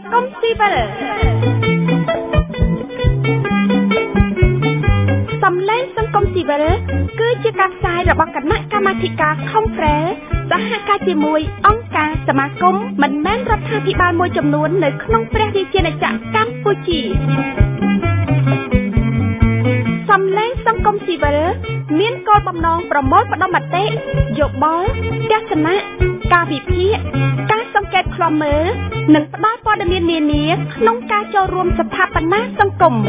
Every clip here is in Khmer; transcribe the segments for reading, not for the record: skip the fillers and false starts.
ង្គមស៊ីវិលសំឡេងសង្គមស៊ីវិលគឺជាការផ្សាយរបស់គណៈកម្មាធិការខុងក្រែសហការជាមួយអង្គការសមាគមមិនមែនរដ្ឋាភិបាលមួយចំនួននៅក្នុងព្រះរាជាណាចក្រកម្ពុជាសំឡេងសង្គមស៊ីវិលមានគោលបំណងប្រមូលផ្ដុំមតិយោបល់ទស្សនៈការវិភាគការសង្កេតឃ្លាំមើលនិងផ្ដល់ព័ត៌មាននានាក្នុងការចូលរួមស្ថាបនាសង្គម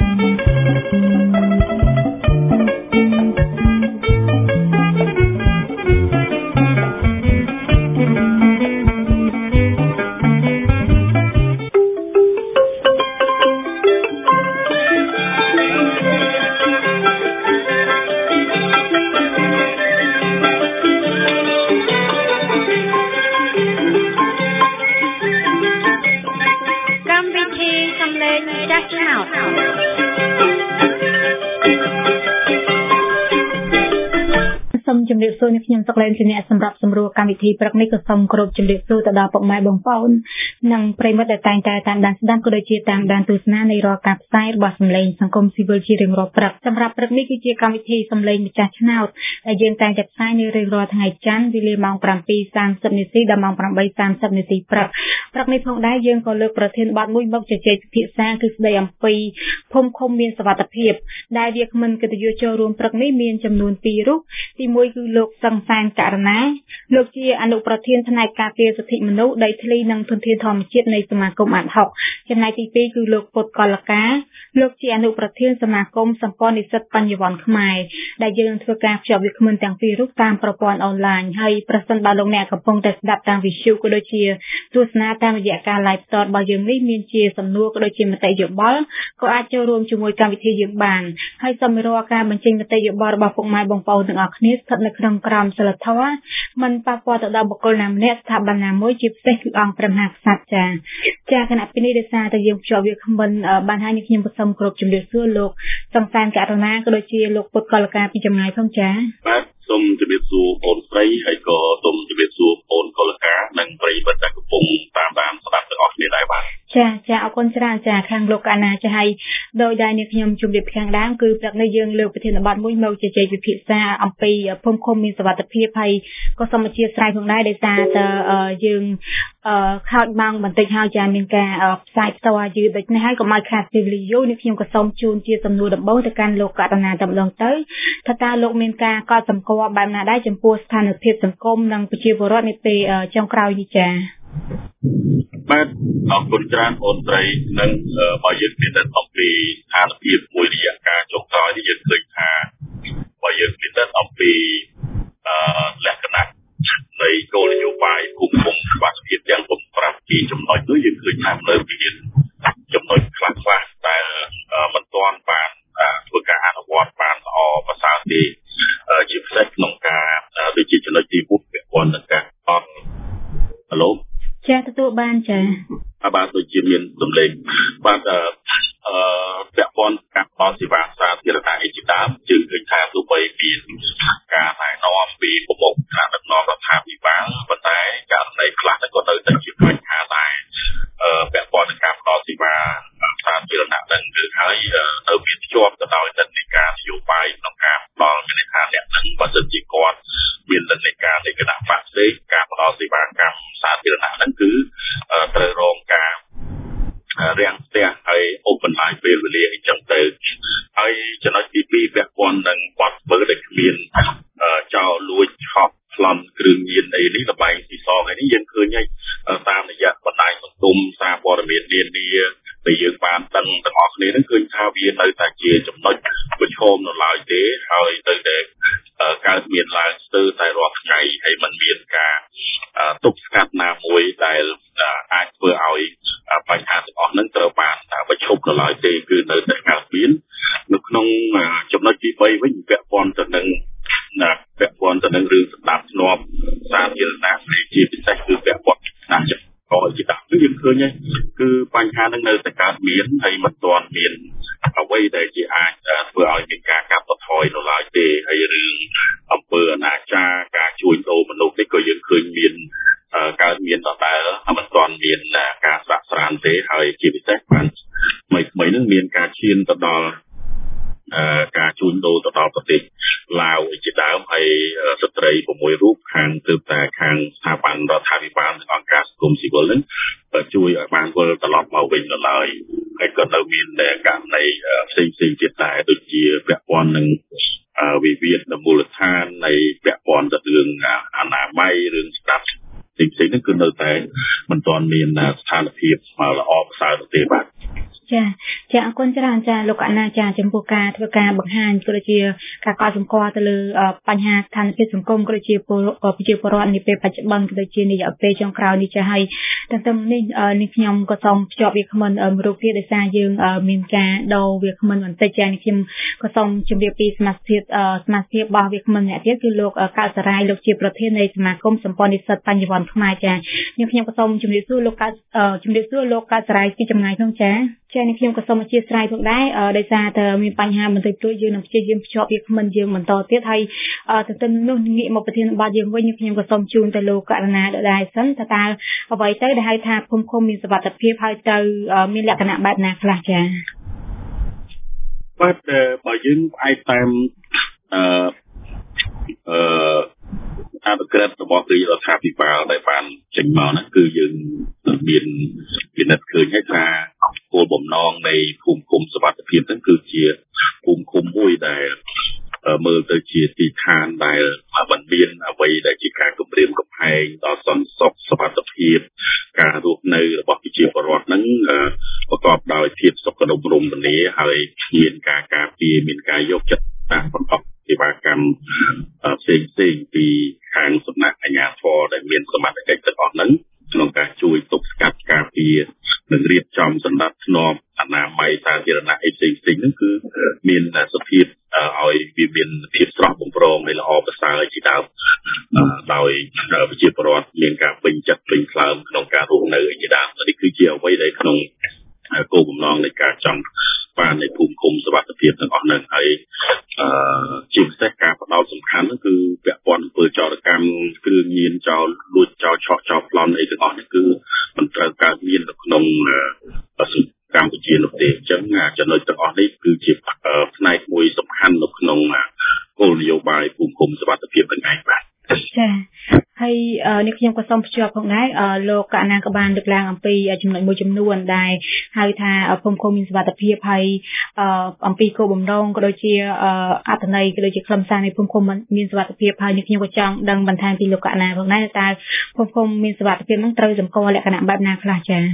ជំរាបសួរនេះខ្ញុំសុកឡែនជាអ្នកសម្រាប់សម្រួលកម្មវិធីព្រឹកនេះក៏សូមគោរពជំរាបសួរទៅដល់ពុកម៉ែបងប្អូននិងប្រិយមិត្តដែលតែងតែតាមដានស្ដាប់ក៏ដូចជាតាមដានទស្សនានៃរាល់ការផ្សាយរបស់សម្លេងសង្គមស៊ីវិលជារៀងរាល់ព្រឹកសម្រាប់ព្រឹកនេះគឺជាកម្មវិធីសម្លេងម្ចាស់ឆ្នោតដែលយើងតែងតែផ្សាយនៅរៀងរាល់ថ្ងៃច័ន្ទវេលាម៉ោង 7:30 នាទីដល់ម៉ោង 8:30 នាទីព្រឹកនេះផងដែរយើងក៏លើកប្រធានបទមួយមកជជែកពិភាក្សាគឺស្ដីអំពីភូមិឃុំមានសុវត្ថិភាពដែលវាគ្មិនកិត្តិយសចូលរួមព្រឹកនេះមានចំនួន2រូបទី1គឺលោកសង្សានករណាលោកជាអនុប្រធានផ្នែកការពារសិទ្ធិមនុស្សដីធ្លីនិងធនធានធម្មជាតិនៃសមាគមអាត់ហុកចំណែកទី2គឺលោកពុតកលកាលោកជាអនុប្រធានសមាគមសម្ព័ន្ធនិស្សិតបញ្ញវន្តខ្មែរដែលយើងធ្វើការភ្ជាប់វាគ្មិនទាំងពីររូបតាមប្រព័ន្ធអនឡាញហើយប្រសិនបើលោកអ្នកកំពុងតែស្ដាប់តាមវិទ្យុក៏ដូចជាទស្សនាតាមរយៈការ live ផ្ទាល់របស់យើងនេះមានជាសំណួរក៏ដូចជាមតិយោបល់ក៏អាចចូលរួមជាមួយកម្មវិធីយើងបានហើយសូមរាល់ការបញ្ចេញមតិយោបល់របស់ពុកម៉ែបងប្អូនទាំងអស់គ្នាស្ថិតនៅក្នុងក្រមសីលធម៌មិនប៉ះពាល់ទៅដល់បុគ្គលណាម្នាក់ស្ថាប័នណាមួយជាពិសេសគឺអង្គព្រះមហាក្សត្រចាគណៈពីនេះដោយសារតែយើងភ្ជាប់វាគ្មិនបានហើយខ្ញុំសូមគោរពជំរាបសួរលោកសង្សានករណាក៏ដូចជាលោកពុតកលកាពីចម្ងាយផងចាបាទសូមជម្រាបសួរបងស្រីហើយក៏សូមជម្រាបសួរបងកលកានិងប្រិយមិត្តដែលកំពុងតាមដានស្ដាប់ទាំងអស់គ្នាដែរបាទចាអរគុណច្រើនចាខាងលោកកណាចាហើយដោយដែលនេះខ្ញុំជម្រាបខាងដើមគឺព្រឹកនេះយើងលើកប្រធានបទមួយមកជជែកវិភាសាអំពីភូមិឃុំមានសុវត្ថិភាពហើយក៏សូមអធិស្ឋានផងដែរដោយសារតែយើងខោចម៉ោងបន្តិចហើយចាមានការផ្សាយផ្ទាល់យឺតដូចនេះហើយកុំឲ្យខាតពេលវេលាយូរនេះខ្ញុំក៏សូមជូនជាសំណួរដំបូងទៅកាន់លោកកណាតែម្ដងទៅថាតើលោកមានការកត់សម្គាល់បែបណាដែរចំពោះស្ថានភាពសង្គមនិងប្រជាពលរដ្ឋនាពេលចុងក្រោយនេះចាបាទអរគុណច្រើនអូនស្រីនិងបើយើងមានតែអំពីស្ថានភាពមួយរយៈកាលចុងក្រោយនេះយើងឃើញថាបើយើងមានតែអំពីលក្ខណៈនៃគោលនយោបាយគុំគុំសុវត្ថិភាពទាំង5ពីចំណុចនោះយើងឃើញថានៅមានចំណុចខ្លះដែលមិនទាន់បានធ្វើការអនុវត្តបានល្អប្រសើរទេជាពិសេសក្នុងការដូចជាចំណុចទី1ពាក់ព័ន្ធនឹងការអត់ហៅឡូចាទទួលបានចាបាទដូចជាមានសម្លេងបាទពាក់ព័ន្ធការផ្ដល់សេវាសាធារណៈអីជាដើមយើងឃើញថាទោះបីមានការណែនាំពីប្រមុខថ្នាក់ដឹកនាំរដ្ឋាភិបាលប៉ុន្តែករណីខ្លះក៏នៅតែជាបញ្ហាដែរពាក់ព័ន្ធនឹងការផ្ដល់សេវាសាធារណៈនឹងគឺហើយនៅមានជាប់ទៅដោយនិន្នាការនយោបាយក្នុងការផ្ដល់មានន័យថាអ្នកនឹងបើសិនជាគាត់មាននិន្នាការនៃគណៈបកផ្សេងការផ្ដល់សេវាកម្មសាធារណៈហ្នឹងគឺត្រូវរងការរាំងស្ទះហើយអូបន្លាយពេលវេលាអីចឹងទៅហើយចំណុចទី2ពាក់ព័ន្ធនឹងបាត់ធ្វើដែលគ្មានចោលលួចឆក់ប្លន់គ្រឿងញៀនអីនេះល្បែងស៊ីសងអីនេះយើងឃើញហើយតាមរយៈបណ្ដាញសង្គមសារព័ត៌មាននានាដែលយើងបានដឹងទាំងអស់គ្នានឹងឃើញថាវានៅតែជាចំណុចប្រឈមនៅឡើយទេហើយទៅតែកើតមានឡើងស្ទើរតែរាល់ថ្ងៃហើយมันមានការទប់ស្កាត់ណាមួយដែលអាចធ្វើឲ្យបញ្ហាទាំងអស់ហ្នឹងត្រូវបានបញ្ឈប់នៅឡើយទេគឺនៅតែកើតមាននៅក្នុងចំណុចទី3វិញពាក់ព័ន្ធទៅនឹងរឿងស្ដាប់ធ្នាប់សាធារណៈជាពិសេសគឺពាក់ព័ន្ធណាស់ក៏ជាដាក់គឺយើងឃើញគឺបញ្ហានឹងនៅតែកើតមានហើយមិនទាន់មានអ្វីដែលជាអាចធ្វើឲ្យមានការកាត់បន្ថយនៅឡើយទេហើយរឿងអំពើអនាចារការជួញដូរមនុស្សនេះក៏យើងឃើញមានកើតមានដដែលហើយមិនទាន់មានការស្រាកស្រាននឹងទេហើយជាពិសេសបានថ្មីនឹងមានការឈានទៅដល់ការជួញដូរទៅដល់ប្រទេសឡាវជាដើមហើយស្ត្រី6រូបខាងទើបតែខាងស្ថាប័នរដ្ឋាភិបាលនិងអង្គការសង្គមស៊ីវិលនឹងជួយឲ្យបានវិលត្រឡប់មកវិញនៅឡើយហើយក៏នៅមានករណីផ្សេងទៀតដែរដូចជាពាក់ព័ន្ធនឹងវិវាទនៅមូលដ្ឋាននៃពាក់ព័ន្ធទៅរឿងអនាម័យរឿងស្ដាប់ផ្សេងហ្នឹងគឺនៅតែមិនទាន់មានស្ថានភាពល្អប្រសើរទេបាទចាអរគុណច្រើនចាលោកអនាចាចំពោះការធ្វើការបង្ហាញក៏ដូចជាការកត់សម្គាល់ទៅលើបញ្ហាស្ថានភាពសង្គមក៏ដូចជាប្រជាពលរដ្ឋនាពេលបច្ចុប្បន្នក៏ដូចជារយៈពេលចុងក្រោយនេះចាហើយទាំងនេះខ្ញុំក៏សូមភ្ជាប់វាគ្មិនមួយរូបទៀតដោយសារយើងមានការដូរវាគ្មិនបន្តិចចានេះខ្ញុំក៏សូមជម្រាបពីសមាជិករបស់វាគ្មិនអ្នកទៀតគឺលោកកៅសរាយលោកជាប្រធាននៃសមាគមសម្ព័ន្ធនិស្សិតបញ្ញវន្តខ្មែរចាខ្ញុំក៏សូមជម្រាបសួរលោកកៅសរាយពីចម្ងាយផងចានេះខ្ញុំក៏សូមអធិស្ឋានផងដែរដោយសារតែមានបញ្ហាបន្តិចតួចយើងនឹងព្យាយាមភ្ជាប់វាគ្មិនយើងបន្តទៀតហើយទន្ទឹមនោះងាកមកប្រធានបទយើងវិញខ្ញុំក៏សូមជូនទៅលោកករណាដដែលសិនតើអ្វីទៅដែលហៅថាភូមិឃុំមានសុវត្ថិភាពហើយទៅមានលក្ខណៈបែបណាខ្លះចាបាទបើយើងផ្អែកតាមអនុក្រឹត្យរបស់រាជរដ្ឋាភិបាលដែលបានចេញមកហ្នឹងគឺយើងមានពិនិត្យឃើញហើយថាគោលបំណងនៃភូមិឃុំសុវត្ថិភាពហ្នឹងគឺជាភូមិឃុំមួយដែលមើលទៅជាទីឋានដែលមិនមានអ្វីដែលជាការគំរាមកំហែងដល់សន្តិសុខសុវត្ថិភាពការរស់នៅរបស់ប្រជាពលរដ្ឋហ្នឹងប្រកបដោយភាពសុខដុមរមនាហើយមានការការពារមានការយកចិត្តតាមបន្ទាប់សេវាកម្មផ្សេងពីខាងសំណាក់អាជ្ញាធរដែលមានសមត្ថកិច្ចទាំងអស់ហ្នឹងក្នុងការជួយទប់ស្កាត់ការពារនិងរៀបចំសម្ដាប់ធ្នាប់អនាម័យសាធារណៈផ្សេងហ្នឹងគឺមានសភាពឲ្យវាមានភាពស្រស់បំព្រងនៃល្អប្រសើរជាដើមដោយប្រជាពលរដ្ឋមានការពេញចិត្តពេញខ្លើមក្នុងការរស់នៅជាដើមនេះគឺជាអ្វីដែលក្នុងគោលបំណងនៃការចង់បាននៃភូមិឃុំសុវត្ថិភាពទាំងអស់ហ្នឹងហើយជាពិសេសការផ្ដោតសំខាន់ហ្នឹងគឺពាក់ព័ន្ធអំពើចោរកម្មគ្រឿងញៀនចោរលួចចោរឆក់ចោរប្លន់អីទាំងអស់នេះគឺមិនត្រូវកើតមាននៅក្នុងកម្ពុជានោះទេអញ្ចឹងចំណុចទាំងអស់នេះគឺជាផ្នែកមួយសំខាន់នៅក្នុងគោលនយោបាយភូមិឃុំសុវត្ថិភាពទាំងឯងបាទចាហើយនេះខ្ញុំក៏សូមភ្ជាប់ផងដែរលោកកណាក៏បានលើកឡើងអំពីចំណុចមួយចំនួនដែលហៅថាភូមិឃុំមានសុវត្ថិភាពហើយអំពីគោលបំណងក៏ដូចជាអត្ថន័យក៏ដូចជាខ្លឹមសារនៃភូមិឃុំមានសុវត្ថិភាពហើយនេះខ្ញុំក៏ចង់ដឹងបន្ថែមពីលោកកណាផងដែរតើភូមិឃុំមានសុវត្ថិភាពនឹងត្រូវសម្គាល់លក្ខណៈបែបណាខ្លះចា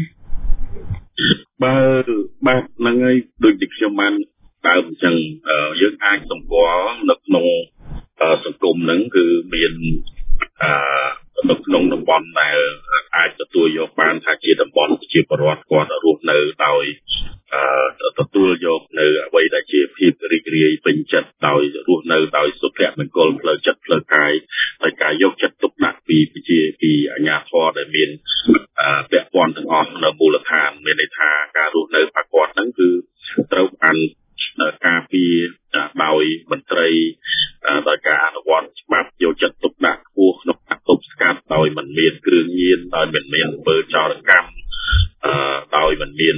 បាទហ្នឹងហើយដូចที่ខ្ញុំបានដើមអញ្ចឹងយើងអាចសម្គាល់នៅក្នុងសង្គមហ្នឹងគឺមាននៅក្នុងតំបន់ដែលអាចទទួលយកបានថាជាតំបន់ប្រជាពលរដ្ឋគាត់រស់នៅដោយទទួលយកនៅអ្វីដែលជាភាពរីករាយពេញចិត្តដោយរស់នៅដោយសុភមង្គលផ្លូវចិត្តផ្លូវកាយហើយការយកចិត្តទុកដាក់ពីអាជ្ញាធរដែលមានពាក់ព័ន្ធទាំងអស់នៅមូលដ្ឋានមានន័យថាការរស់នៅប្រកបហ្នឹងគឺត្រូវបានការពារដោយមន្ត្រីដោយការអនុវត្តច្បាប់យកចិត្តទុកដាក់ខ្ពស់ក្នុងការទប់ស្កាត់ដោយមិនមានគ្រឿងញៀនដោយមិនមានអំពើចោរកម្មដោយមិនមាន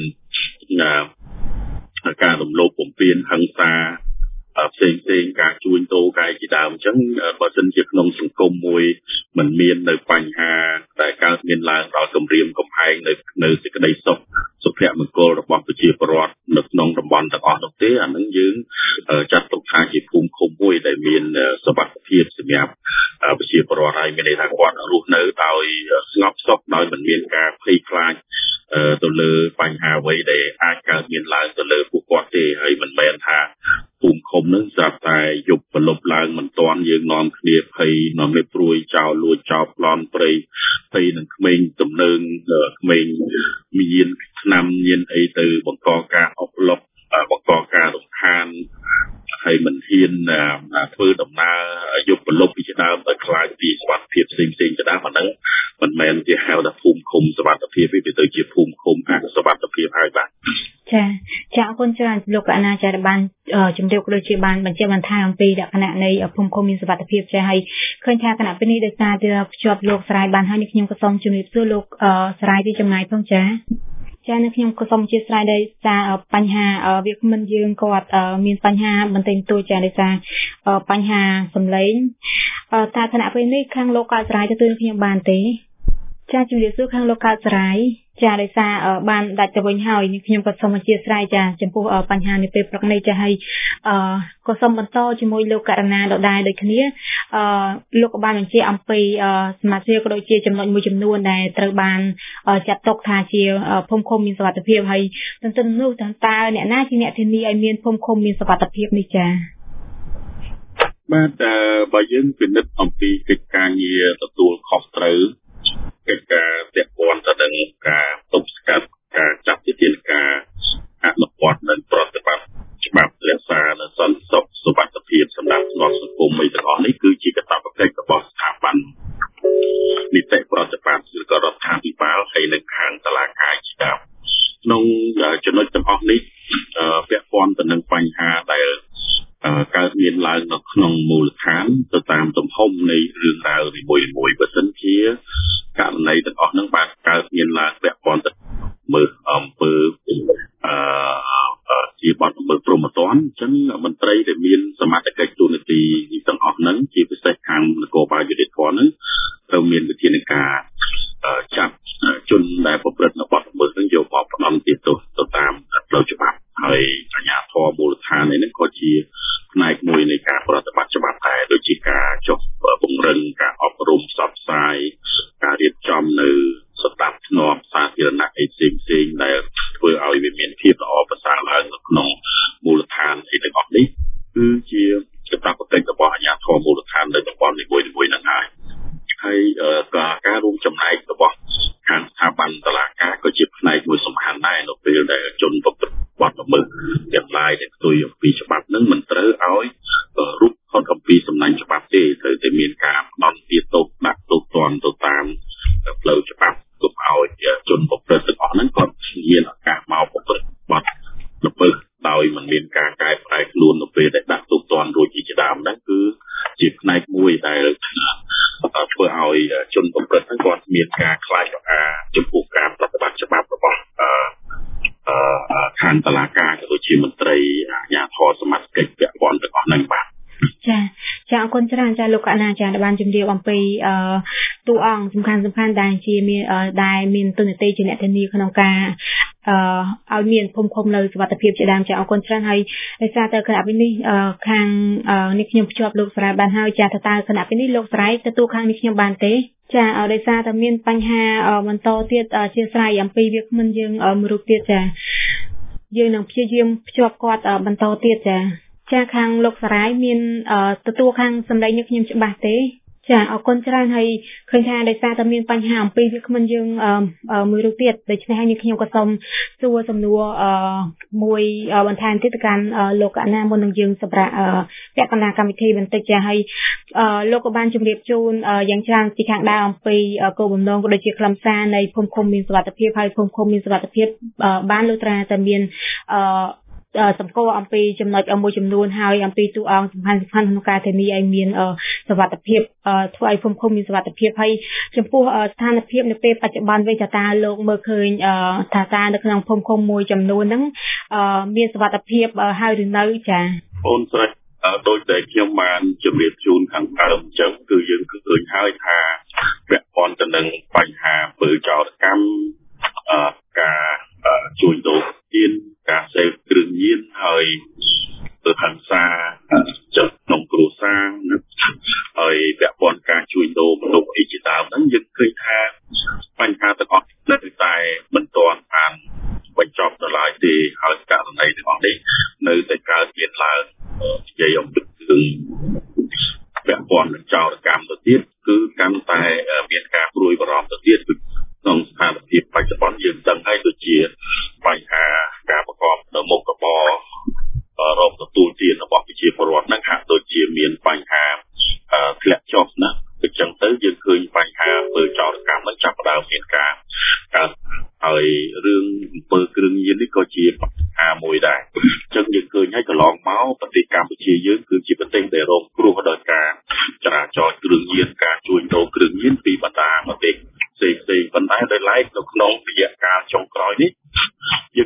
ការរំលោភបំពានហិង្សាផ្សេងការជួញដូរកាយជាដើមអញ្ចឹងបើសិនជាក្នុងសង្គមមួយមិនមាននៅបញ្ហាដែលកើតមានឡើងដល់គំរាមកំហែងនៅសេចក្តីសុខសុភមង្គលរបស់ប្រជាពលរដ្ឋនៅក្នុងតំបន់ទាំងអស់នោះទេអានឹងយើងចាត់ទុកថាជាភូមិឃុំមួយដែលមានសុវត្ថិភាពសម្រាប់ប្រជាពលរដ្ឋហើយមានន័យថាគាត់រស់នៅដោយស្ងប់សុខដោយមិនមានការភ័យខ្លាចទៅលើបញ្ហាអ្វីដែលអាចកើតមានឡើងទៅលើពួកគាត់ទេហើយមិនមែនថាភូមិឃុំនឹងស្រាប់តែយប់ប្រលប់ឡើងមិនទាន់យើងនាំគ្នាភ័យនាំគ្នាព្រួយចោលលួចចោលប្លន់ព្រៃភ័យនឹងក្មេងទំនើងក្មេងមានឆ្នាំញៀនអីទៅបង្កការអុកឡុកបង្កការរំខានហើយមិនហ៊ានធ្វើដំណើរយប់ប្រលប់ពីដើមដោយខ្លាចពីសុវត្ថិភាពផ្សេងជាដើមអាហ្នឹងមិនមែនជាហៅថាភូមិឃុំសុវត្ថិភាពទេទៅជាភូមិឃុំអសុវត្ថិភាពហើយបាទចាអរគុណច្រើនលោកកណាចាបានជំរាបដូចជាបានបញ្ជាក់បន្ថែមអំពីលក្ខណៈនៃភូមិឃុំមានសុវត្ថិភាពចាហើយឃើញថាគណៈពេលនេះដោយសារតែភ្ជាប់លោកស្រាយបានហើយនេះខ្ញុំក៏សូមជំរាបសួរលោកស្រាយពីចម្ងាយផងចាចានៅខ្ញុំក៏សូមអធិស្ឋានដោយសារបញ្ហាវាគ្មិនយើងគាត់មានបញ្ហាបន្តិចតួចចាដោយសារបញ្ហាសម្លេងតើគណៈពេលនេះខាងលោកកើតស្រាយទទួលខ្ញុំបានទេចាជំរាបសួរខាងលោកកើតស្រាយចាដោយសារបានដាច់ទៅវិញហើយខ្ញុំក៏សូមអធិស្ឋានចាចំពោះបញ្ហានេះពេលព្រឹកនេះចាហើយក៏សូមបន្តជាមួយលោកករណាដដែលដូចគ្នាលោកក៏បានបញ្ជាក់អំពីសមាជិកក៏ដូចជាចំណុចមួយចំនួនដែលត្រូវបានចាត់ទុកថាជាភូមិឃុំមានសុវត្ថិភាពហើយទន្ទឹមនោះតើអ្នកណាជាអ្នកធានាឲ្យមានភូមិឃុំមានសុវត្ថិភាពនេះចាបាទបើយើងពិនិត្យអំពីកិច្ចការងារទទួលខុសត្រូវកិច្ចការពាក់ព័ន្ធទៅនឹងការទប់ស្កាត់ការចាត់វិធានការអនុវត្តនិងប្រតិបត្តិច្បាប់រក្សានិងសន្តិសុខសុវត្ថិភាពសម្រាប់ស្នងសង្គមអីទាំងអស់នេះគឺជាកាតព្វកិច្ចរបស់ស្ថាប័ននីតិប្រតិបត្តិឬក៏រដ្ឋាភិបាលហើយនិងខាងតុលាការជាដើមក្នុងចំណុចទាំងអស់នេះពាក់ព័ន្ធទៅនឹងបញ្ហាដែលកើតមានឡើងនៅក្នុងមូលដ្ឋានទៅតាមទំហំនៃរឿងរ៉ាវនីមួយៗបើសិនជាករណីទាំងអស់ហ្នឹងបានកើតមានឡើងពាក់ព័ន្ធទៅមើលអំពើជាបទល្មើសព្រហ្មទណ្ឌអញ្ចឹងមន្ត្រីដែលមានសមត្ថកិច្ចទូនាទីទាំងអស់ហ្នឹងជាពិសេសខាងនគរបាលយុតិធម៌ហ្នឹងត្រូវមានវិធានការចាប់ជនដែលប្រព្រឹត្តនៅបទល្មើសហ្នឹងយកមកផ្ដន្ទាទោសទៅតាមផ្លូវច្បាប់ហើយអាជ្ញាធរមូលដ្ឋាននេះក៏ជាផ្នែកមួយនៃការប្រតិបត្តិច្បាប់ដែរដូចជាការចុះពង្រឹងការអប់រំផ្សព្វផ្សាយការរៀបចំនៅស្ដាប់ធ្នាប់សាធារណៈផ្សេងៗដែលធ្វើឲ្យវាមានភាពល្អប្រសើរឡើងនៅក្នុងមូលដ្ឋានទាំងអស់នេះគឺជាកាតព្វកិច្ចរបស់អាជ្ញាធរមូលដ្ឋាននៅតំបន់នីមួយៗហ្នឹងហើយការរួមចំណែករបស់ខាងស្ថាប័នតុលាការក៏ជាផ្នែកមួយសំខាន់ដែរនៅពេលដែលជនប្រព្រឹត្តបទល្មើសទាំងឡាយដែលផ្ទុយអំពីច្បាប់ហ្នឹងមិនត្រូវឲ្យរូបផុតអំពីសំណាញ់ច្បាប់ទេត្រូវតែមានការផ្ដន្ទាទោសដាក់ទោសទណ្ឌទៅតាមផ្លូវច្បាប់ទុកឲ្យជនប្រព្រឹត្តទាំងអស់ហ្នឹងគាត់មានឱកាសមកប្រព្រឹត្តបទល្មើសដោយមិនមានការកែប្រែខ្លួននៅពេលដែលដាក់ទោសទណ្ឌរួចជាដើមហ្នឹងគឺជាផ្នែកមួយដែលធ្វើឲ្យជនប្រព្រឹត្តហ្នឹងគាត់មានការខ្លាចរអាចំពោះការប្រតិបត្តិច្បាប់របស់ខាងតុលាការក៏ដូចជាមន្ត្រីអាជ្ញាធរសមត្ថកិច្ចពាក់ព័ន្ធទាំងអស់ហ្នឹងបាទចាអរគុណច្រើនចាលោកកណាចាដែលបានជម្រាបអំពីតួអង្គសំខាន់ដែលជាមានទូនាទីជាអ្នកធានាក្នុងការឲ្យមានភូមិឃុំនៅសុវត្ថិភាពជាដើមចាអរគុណច្រើនហើយដោយសារតែគណៈពេលនេះខាងនេះខ្ញុំភ្ជាប់លោកស្រែបានហើយចាតើគណៈពេលនេះលោកស្រែទទួលខាងនេះខ្ញុំបានទេចាដោយសារតែមានបញ្ហាបន្តទៀតជាស្រ័យអំពីវាគ្មិនយើងមួយរូបទៀតចាយើងនឹងព្យាយាមភ្ជាប់គាត់បន្តទៀតចាខាងលោកសារាយមានទទួលខាងសម្លេងនេះខ្ញុំច្បាស់ទេចាអរគុណច្រើនហើយឃើញថាដោយសារតែមានបញ្ហាអំពីវាគ្មិនយើងមួយរូបទៀតដូច្នេះហើយខ្ញុំក៏សូមសួរសំណួរមួយបន្ថែមទៀតទៅកាន់លោកកណាមុននឹងយើងសម្រាប់ពាក់កណ្ដាលកម្មវិធីបន្តិចចាហើយលោកក៏បានជម្រាបជូនយ៉ាងច្រើនពីខាងដើមអំពីគោលបំណងក៏ដូចជាខ្លឹមសារនៃភូមិឃុំមានសុវត្ថិភាពហើយភូមិឃុំមានសុវត្ថិភាពបានលុះត្រាតែមានសម្គាល់អំពីចំណុចមួយចំនួនហើយអំពីតួអង្គសំខាន់ៗក្នុងការធានាឲ្យមានសុវត្ថិភាពធ្វើឲ្យភូមិឃុំមានសុវត្ថិភាពហើយចំពោះស្ថានភាពនៅពេលបច្ចុប្បន្នវិញតើលោកមើលឃើញថានៅក្នុងភូមិឃុំមួយចំនួនហ្នឹងមានសុវត្ថិភាពហើយឬនៅចាអូនស្រីដោយតែខ្ញុំបានជម្រាបជូនខាងដើមអញ្ចឹងគឺយើងឃើញហើយថាពាក់ព័ន្ធទៅនឹងបញ្ហាអំពើចោរកម្មការជួញដូរទានការសេពគ្រឿងញៀនហើយទៅហិង្សាចិត្តក្នុងគ្រួសារហើយពាក់ព័ន្ធការជួញដូរមនុស្សអីជាដើមហ្នឹងយើងឃើញថាបញ្ហាទាំងអស់នៅតែមិនទាន់បានបញ្ចប់នៅឡើយទេហើយករណីទាំងអស់នេះនៅតែកើតមានឡើងនិយាយអំពីរឿងពាក់ព័ន្ធនឹងចោរកម្មទៅទៀតគឺកាន់តែមានការព្រួយបារម្ភទៅទៀតក្នុងស្ថានភាពបច្ចុប្បន្នយើងដឹងហើយដូចជាបញ្ហាការប្រកបនៅមុខរបររកទទួលទានរបស់ប្រជាពលរដ្ឋហ្នឹងហាក់ដូចជាមានបញ្ហាធ្លាក់ចុះណាអញ្ចឹងទៅយើងឃើញបញ្ហាអំពើចោរកម្មហ្នឹងចាប់ផ្ដើមមានការហើយរឿងអំពើគ្រឿងញៀននេះក៏ជាបញ្ហាមួយដែរអញ្ចឹងយើងឃើញហើយកន្លងមកប្រទេសកម្ពុជាយើងគឺជាប្រទេសដែលរងគ្រោះដោយការចរាចរណ៍គ្រឿងញៀនការជួញដូរគ្រឿងញៀនពីបណ្ដាប្រទេសផ្សេងប៉ុន្តែដោយឡែកនៅក្នុងរយៈកាលចុងក្រោយនេះ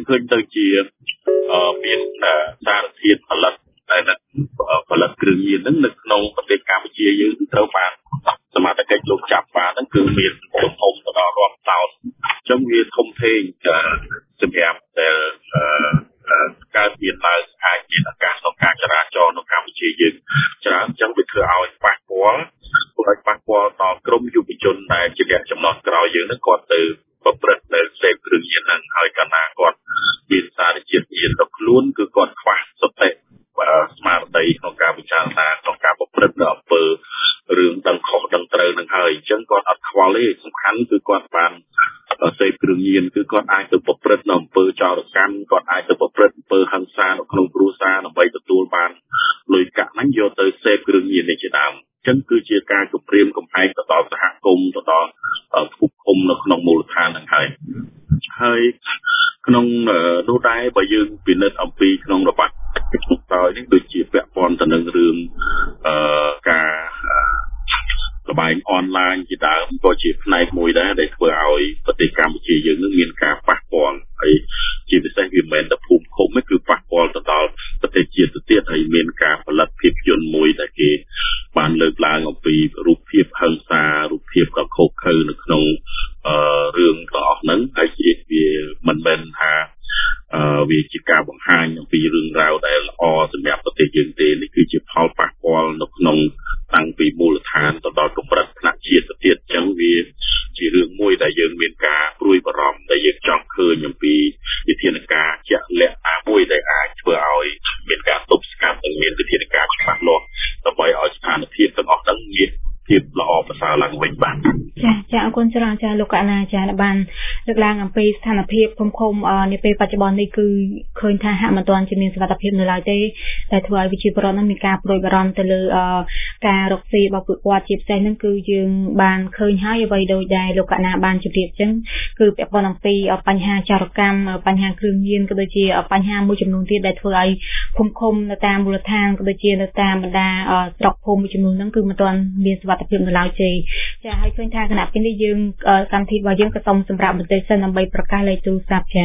ឃើញទៅជាមានសារធាតុផលិតដែលផលិតគ្រឿងញៀនហ្នឹងនៅក្នុងប្រទេសកម្ពុជាយើងត្រូវបានសមត្ថកិច្ចលោកចាប់បានហ្នឹងគឺមានទំហំទៅដល់រាប់តោនអញ្ចឹងវាធំធេងសម្រាប់ដែលកើតមានឡើងអាចមានឱកាសក្នុងការចរាចរណ៍នៅកម្ពុជាយើងច្រើនអញ្ចឹងវាធ្វើឲ្យប៉ះពាល់ដល់ក្រុមយុវជនដែលជាអ្នកចំណុះក្រោយយើងហ្នឹងគាត់ទៅប្រព្រឹត្តនៅសេពគ្រឿងញៀនហ្នឹងហើយកាលណាគាត់មានសារជាតិញៀនដល់ខ្លួនគឺគាត់ខ្វះសតិស្មារតីក្នុងការពិចារណាក្នុងការប្រព្រឹត្តនៅអំពើរឿងដឹងខុសដឹងត្រូវនឹងហើយអញ្ចឹងគាត់អត់ខ្វល់ទេសំខាន់គឺគាត់បានសេពគ្រឿងញៀនគឺគាត់អាចទៅប្រព្រឹត្តនៅអំពើចោរកម្មគាត់អាចទៅប្រព្រឹត្តអំពើហិង្សានៅក្នុងគ្រួសារដើម្បីទទួលបានលុយកាក់ហ្នឹងយកទៅសេពគ្រឿងញៀននេះជាដើមអញ្ចឹងគឺជាការគំរាមកំហែងទៅដល់សហគមន៍ទៅដល់ភូមិឃុំនៅក្នុងមូលដ្ឋានហ្នឹងហើយក្នុងនោះដែរបើយើងពិនិត្យអំពីក្នុងរបបក្នុងតើនេះដូចជាពាក់ព័ន្ធទៅនឹងរឿងការលបែងអនឡាញជាដើមក៏ជាផ្នែកមួយដែរដែលធ្វើឲ្យប្រទេសកម្ពុជាយើងនឹងមានការប៉ះពាល់ហើយជាពិសេសវាមិនមែនតែភូមិឃុំទេគឺប៉ះពាល់ទៅដល់ប្រទេសជាតិទៅទៀតហើយមានការផលិតភាពយន្តមួយដែលគេបានលើកឡើងអំពីរូបភាពហិង្សារូបភាពកខុសខើនៅក្នុងរឿងទាំងអស់ហ្នឹងហើយជាវាមិនមែនថាវាជាការបង្ហាញអំពីរឿងរ៉ាវដែលល្អសម្រាប់ប្រទេសយើងទេនេះគឺជាផលប៉ះពាល់នៅក្នុងតាំងពីមូលដ្ឋានទៅដល់កម្រិតថ្នាក់ជាតិទៅទៀតអញ្ចឹងវាជារឿងមួយដែលយើងមានការព្រួយបារម្ភដែលយើងចង់ឃើញអំពីវិធានការជាក់លាក់មួយដែលអាចធ្វើឲ្យមានការទប់ស្កាត់និងមានវិធានការច្បាស់លាស់ដើម្បីឲ្យស្ថានភាពទាំងអស់ហ្នឹងមានភាពល្អប្រសើរឡើងវិញបាទចាអរគុណច្រើនចាលោកកណាចាបានលើកឡើងអំពីស្ថានភាពភូមិឃុំនាពេលបច្ចុប្បន្ននេះគឺឃើញថាហាក់មិនទាន់ជាមានសុវត្ថិភាពនៅឡើយទេតែធ្វើឲ្យវិជាប្រវត្តិនឹងមានការព្រួយបារម្ភទៅលើការរកស៊ីរបស់ពួកគាត់ជាពិសេសហ្នឹងគឺយើងបានឃើញហើយអ្វីដូចដែលលោកកណាបានជម្រាបចឹងគឺពាក់ព័ន្ធអំពីបញ្ហាចោរកម្មបញ្ហាគ្រឿងញៀនក៏ដូចជាបញ្ហាមួយចំនួនទៀតដែលធ្វើឲ្យភូមិឃុំនៅតាមមូលដ្ឋានក៏ដូចជានៅតាមបណ្ដាស្រុកភូមិមួយចំនួនហ្នឹងគឺមិនទាន់មានសុវត្ថិភាពនៅឡើយទេចាហើយឃើញថាគណៈពេលនេះយើងកម្មវិធីរបស់យើងក៏សូមសម្រាប់បន្តិចសិនដើម្បីប្រកាសលេខទូរស័ព្ទចា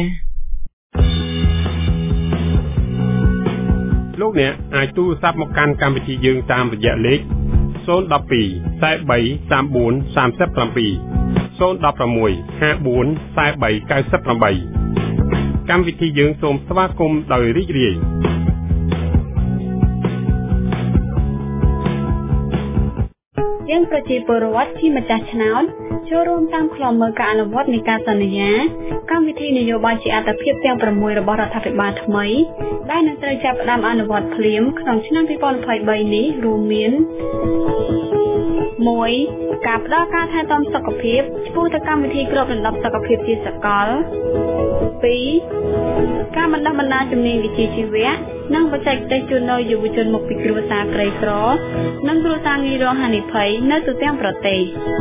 លោកអ្នកអាចទូរស័ព្ទមកកាន់កម្មវិធីយើងតាមរយៈលេខ012 43 34 37 016 54 43 98កម្មវិធីយើងសូមស្វាគមន៍ដោយរីករាយយើងប្រជាពលរដ្ឋជាម្ចាស់ឆ្នោតចូលរួមតាមខ្លមមើលការអនុវត្តនៃការសន្យាកម្មវិធីនយោបាយជាអត្តភាពទាំង6របស់រដ្ឋាភិបាលថ្មីដែលនឹងត្រូវចាប់ផ្ដើមអនុវត្តភ្លាមក្នុងឆ្នាំ2023នេះរួមមាន1ការផ្ដល់ការថែទាំសុខភាពឆ្ពោះទៅកម្មវិធីគ្របដណ្ដប់សុខភាពជាសកល2ការបណ្ដុះបណ្ដាលជំនាញវិជ្ជាជីវៈនិងបច្ចេកទេសជូនដល់យុវជនមកពីគ្រួសារក្រីក្រនិងគ្រួសារងាយរងហានិភ័យនៅទូទាំងប្រទេស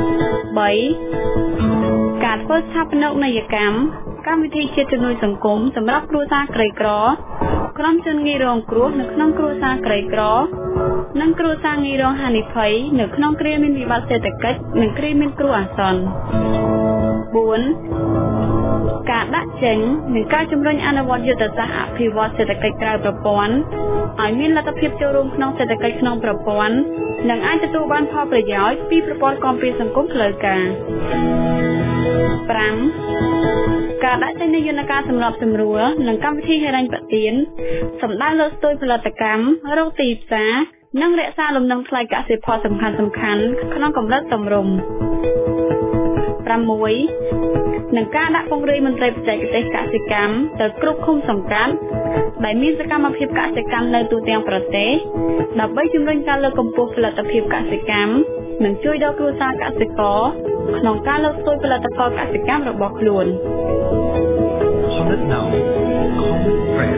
3ការធ្វើស្ថាបនិកនយកម្មកម្មវិធីជាតិជំនួយសង្គមសម្រាប់គ្រួសារក្រីក្រក្រុមជនងាយរងគ្រោះនៅក្នុងគ្រួសារក្រីក្រនិងគ្រួសារងាយរងហានិភ័យនៅក្នុងគ្រាមានវិបត្តិសេដ្ឋកិច្ចនិងគ្រាមានគ្រោះអាសន្ន4ការដាក់ចេញនិងការជំរុញអនុវត្តយុទ្ធសាស្ត្រអភិវឌ្ឍសេដ្ឋកិច្ចក្រៅប្រព័ន្ធឲ្យមានលទ្ធភាពចូលរួមក្នុងសេដ្ឋកិច្ចក្នុងប្រព័ន្ធនិងអាចទទួលបានផលប្រយោជន៍ពីប្រព័ន្ធគាំពារសង្គមផ្លូវការ5ការដាក់ចេញនូវយន្តការសម្របសម្រួលនិងកម្មវិធីហិរញ្ញប្បទានសម្ដៅលើស្ទួយផលិតកម្មរកទីផ្សារនិងរក្សាលំនឹងថ្លៃកសិផលសំខាន់ៗក្នុងកម្រិតសមរម្យ6នឹងការដាក់ពង្រាយមន្ត្រីបច្ចេកទេសកសិកម្មទៅគ្រប់ឃុំសង្កាត់ដែលមានសកម្មភាពកសិកម្មនៅទូទាំងប្រទេសដើម្បីជំរុញការលើកកម្ពស់ផលិតភាពកសិកម្មនិងជួយដល់គ្រួសារកសិករក្នុងការលើកស្ទួយផលិតផលកសិកម្មរបស់ខ្លួនផលិតនៅ Compress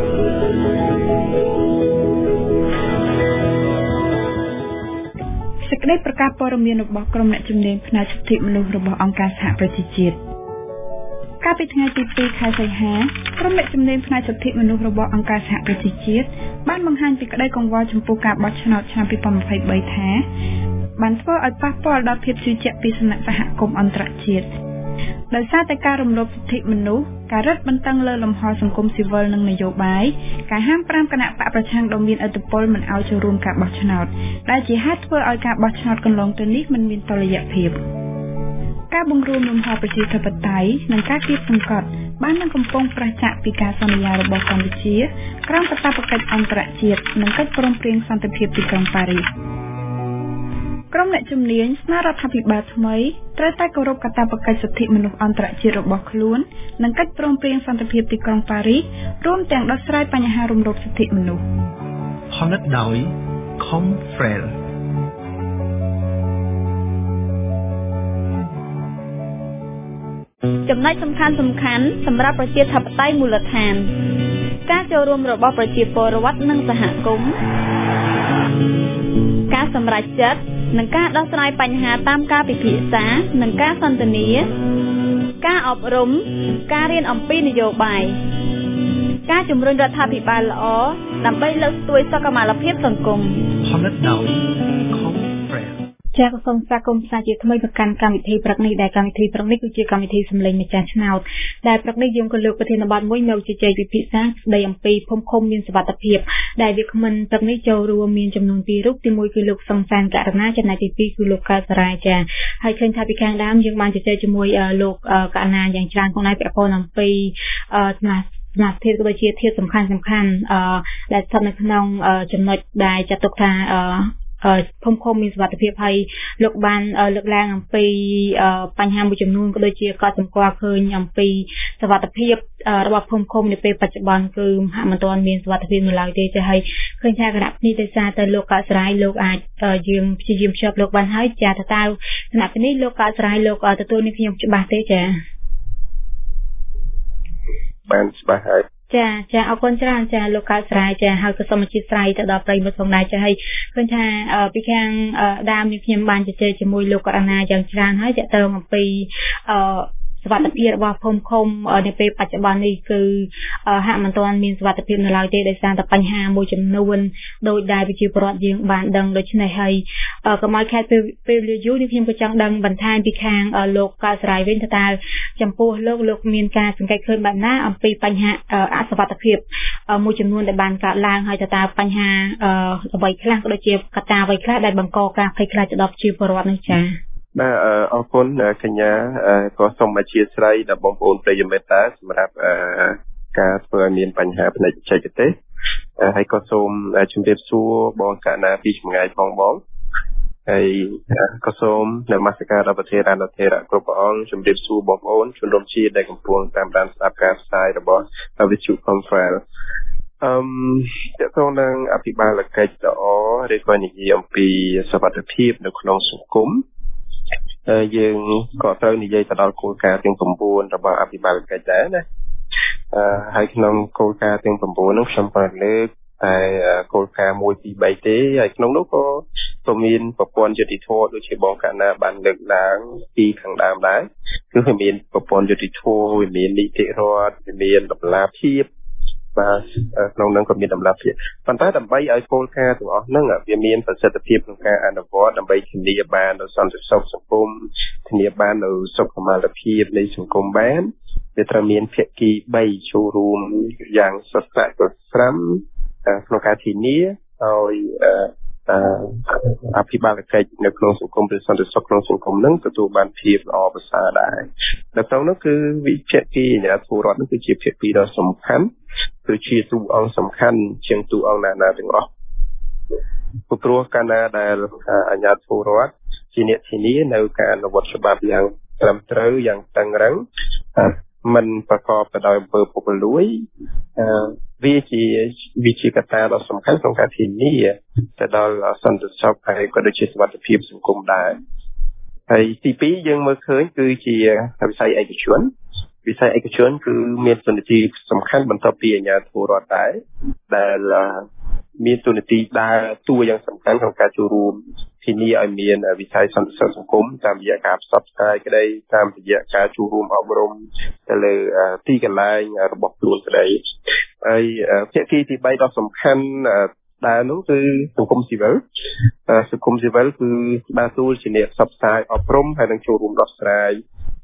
សេចក្តីប្រកាសព័ត៌មានរបស់ក្រុមអ្នកជំនាញផ្នែកសិទ្ធិមនុស្សរបស់អង្គការសហប្រជាជាតិកាលពីថ្ងៃទី2ខែសីហាក្រុមអ្នកជំនាញផ្នែកសិទ្ធិមនុស្សរបស់អង្គការសហប្រជាជាតិបានបង្ហាញពីក្តីកង្វល់ចំពោះការបោះឆ្នោតឆ្នាំ2023ថាបានធ្វើឲ្យប៉ះពាល់ដល់ភាពជឿជាក់ពីសំណាក់សហគមន៍អន្តរជាតិដោយសារតែការរំលោភសិទ្ធិមនុស្សការរឹតបន្តឹងលើលំហសង្គមស៊ីវិលនិងនយោបាយការហាម5គណៈបកប្រឆាំងដ៏មានឥទ្ធិពលមិនឲ្យចូលរួមការបោះឆ្នោតដែលជាហេតុធ្វើឲ្យការបោះឆ្នោតកន្លងទៅនេះមិនមានតុល្យភាពការបង្រួមលំហប្រជាធិបតេយ្យនិងការគៀបសង្កត់បាននឹងកំពុងប្រឆាំងពីការសន្យារបស់កម្ពុជាក្រោមកាតព្វកិច្ចអន្តរជាតិនិងកិច្ចព្រមព្រៀងសន្តិភាពទីក្រុងប៉ារីសក្រុមអ្នកជំនាញស្នើរដ្ឋាភិបាលថ្មីត្រូវតែគោរពកាតព្វកិច្ចសិទ្ធិមនុស្សអន្តរជាតិរបស់ខ្លួននិងកិច្ចព្រមព្រៀងសន្តិភាពទីក្រុងប៉ារីសរួមទាំងដោះស្រាយបញ្ហារំលោភសិទ្ធិមនុស្សផលិតដោយ Confrel ចំណុចសំខាន់សម្រាប់ប្រជាធិបតេយ្យមូលដ្ឋានការចូលរួមរបស់ប្រជាពលរដ្ឋនិងសហគមន៍ការសម្រេចចិត្តនិងការដោះស្រាយបញ្ហាតាមការពិភាក្សានិងការសន្ទនាការអប់រំការរៀនអំពីនយោបាយការជំរុញរដ្ឋាភិបាលល្អដើម្បីលើកស្ទួយសុខុមាលភាពសង្គមផលិតដោយចា៎សូមស្វាគមន៍សាជាថ្មីប្រកាន់កម្មវិធីព្រឹកនេះដែលកម្មវិធីព្រឹកនេះគឺជាកម្មវិធីសម្លេងម្ចាស់ឆ្នោតដែលព្រឹកនេះយើងក៏លើកប្រធានបទមួយមកជជែកពិភាក្សាស្ដីអំពីភូមិឃុំមានសុវត្ថិភាពដែលវាគ្មិនព្រឹកនេះចូលរួមមានចំនួន2រូបទី1គឺលោកសំសានករណាចំណែកទី2គឺលោកកើតសរាយចា៎ហើយឃើញថាពីខាងដើមយើងបានជជែកជាមួយលោកករណាយ៉ាងច្រើនក្នុងនេះពាក់ព័ន្ធអំពីសមាធិក៏ដូចជាធាតុសំខាន់ដែលស្ថិតនៅក្នុងចំណុចដែលចាត់ទុកថាភូមិឃុំមានសុវត្ថិភាពហើយលោកបានលើកឡើងអំពីបញ្ហាមួយចំនួនក៏ដូចជាក៏សម្គាល់ឃើញអំពីសុវត្ថិភាពរបស់ភូមិឃុំនៅពេលបច្ចុប្បន្នគឺហាក់មិនទាន់មានសុវត្ថិភាពនៅឡើយទេចា៎ហើយឃើញថាគណៈនេះដោយសារតែលោកកសរាយលោកអាចយើងព្យាយាមភ្ជាប់លោកបានហើយចា៎តើគណៈនេះលោកកសរាយលោកទទួលនេះខ្ញុំច្បាស់ទេចា៎បានច្បាស់ហើយចាអរគុណច្រើនចាលោកកើតស្រាយចាហើយក៏សូមអធិស្ឋានទៅដល់ប្រិយមិត្តផងដែរចាហើយឃើញថាពីខាងដើមនេះខ្ញុំបានជជែកជាមួយលោកករណាយ៉ាងច្រើនហើយចាក់ទៅអំពីសុវត្ថិភាពរបស់ភូមិឃុំនៅពេលបច្ចុប្បន្ននេះគឺហាក់មិនទាន់មានសុវត្ថិភាពនៅឡើយទេដោយសារតែបញ្ហាមួយចំនួនដោយដែលប្រជាពលរដ្ឋយើងបានដឹងដូច្នេះហើយកុំឲ្យខែពេលវេលាយូរនេះខ្ញុំក៏ចង់ដឹងបន្ថែមពីខាងលោកកើតស្រាយវិញថាតើចំពោះលោកមានការសង្កេតឃើញបែបណាអំពីបញ្ហាអសុវត្ថិភាពមួយចំនួនដែលបានកើតឡើងហើយតើបញ្ហាអ្វីខ្លះក៏ដូចជាកត្តាអ្វីខ្លះដែលបង្កការភ័យខ្លាចទៅដល់ប្រជាពលរដ្ឋនេះចា៎បាទអរគុណកញ្ញាក៏សូមអធិស្ឋានដល់បងប្អូនប្រិយមិត្តដែរសម្រាប់ការធ្វើឲ្យមានបញ្ហាផ្នែកបច្ចេកទេសហើយក៏សូមជម្រាបសួរបងកណាពីចម្ងាយផងបងហើយក៏សូមនមស្ការដល់ប្រធានអធិរាជគ្រប់ព្រះអង្គជម្រាបសួរបងប្អូនជនរួមជាតិដែលកំពុងតាមដានស្ដាប់ការផ្សាយរបស់វិទ្យុ Confrel តើតើនឹងអភិបាលកិច្ចល្អឬក៏និយាយអំពីសុវត្ថិភាពនៅក្នុងសង្គមយើងក៏ត្រូវនិយាយទៅដល់គោលការណ៍ទាំង9របស់អភិបាលកិច្ចដែរណាហើយក្នុងគោលការណ៍ទាំង9នោះខ្ញុំក៏លើកតែគោលការណ៍1 2 3ទេហើយក្នុងនោះក៏មានប្រព័ន្ធយុតិធម៌ដូចជាបងកណាបានលើកឡើងពីខាងដើមដែរគឺវាមានប្រព័ន្ធយុតិធម៌វាមាននីតិរដ្ឋវាមានតម្លាភាពបាទក្នុងនោះក៏មានតម្លាភាពប៉ុន្តែដើម្បីឲ្យគោលការណ៍ទាំងអស់ហ្នឹងវាមានប្រសិទ្ធភាពក្នុងការអនុវត្តដើម្បីធានាបាននូវសន្តិសុខសង្គមធានាបាននូវសុខុមាលភាពនៃសង្គមបានវាត្រូវមានភាគី3ចូលរួមយ៉ាងស្ថិតស្រាំក្នុងការធានាឲ្យអភិបាលកិច្ចនៅក្នុងសង្គមឬសន្តិសុខក្នុងសង្គមនឹងទទួលបានភាពល្អប្រសើរដែរនៅក្នុងនោះគឺវិភាគីអាជ្ញាធររដ្ឋនឹងគឺជាភាគីដ៏សំខាន់គឺជាតួអង្គសំខាន់ជាងតួអង្គណាទាំងអស់ព្រោះកាលណាដែលអាជ្ញាធររដ្ឋជាអ្នកធានានៅការអនុវត្តច្បាប់យ៉ាងត្រឹមត្រូវយ៉ាងតឹងរ៉ឹងមិនប្រកបទៅដោយអំពើពុករលួយវាជាកត្តាដ៏សំខាន់ក្នុងការធានាទៅដល់សន្តិសុខហើយក៏ដូចជាសុវត្ថិភាពសង្គមដែរហើយទី2យើងមើលឃើញគឺជាវិស័យឯកជនគឺមានតួនាទីសំខាន់បន្ទាប់ពីអាជ្ញាធររដ្ឋដែរដែលមានតួនាទីដើរតួយ៉ាងសំខាន់ក្នុងការចូលរួមធានាឲ្យមានវិស័យសន្តិសុខសង្គមតាមរយៈការផ្សព្វផ្សាយក្តីតាមរយៈការចូលរួមអប់រំទៅលើទីកន្លែងរបស់ខ្លួនក្តីហើយភាគីទី3ដ៏សំខាន់ដែលនោះគឺសង្គមស៊ីវិលគឺដើរតួជាអ្នកផ្សព្វផ្សាយអប់រំហើយនឹងចូលរួមដោះស្រាយ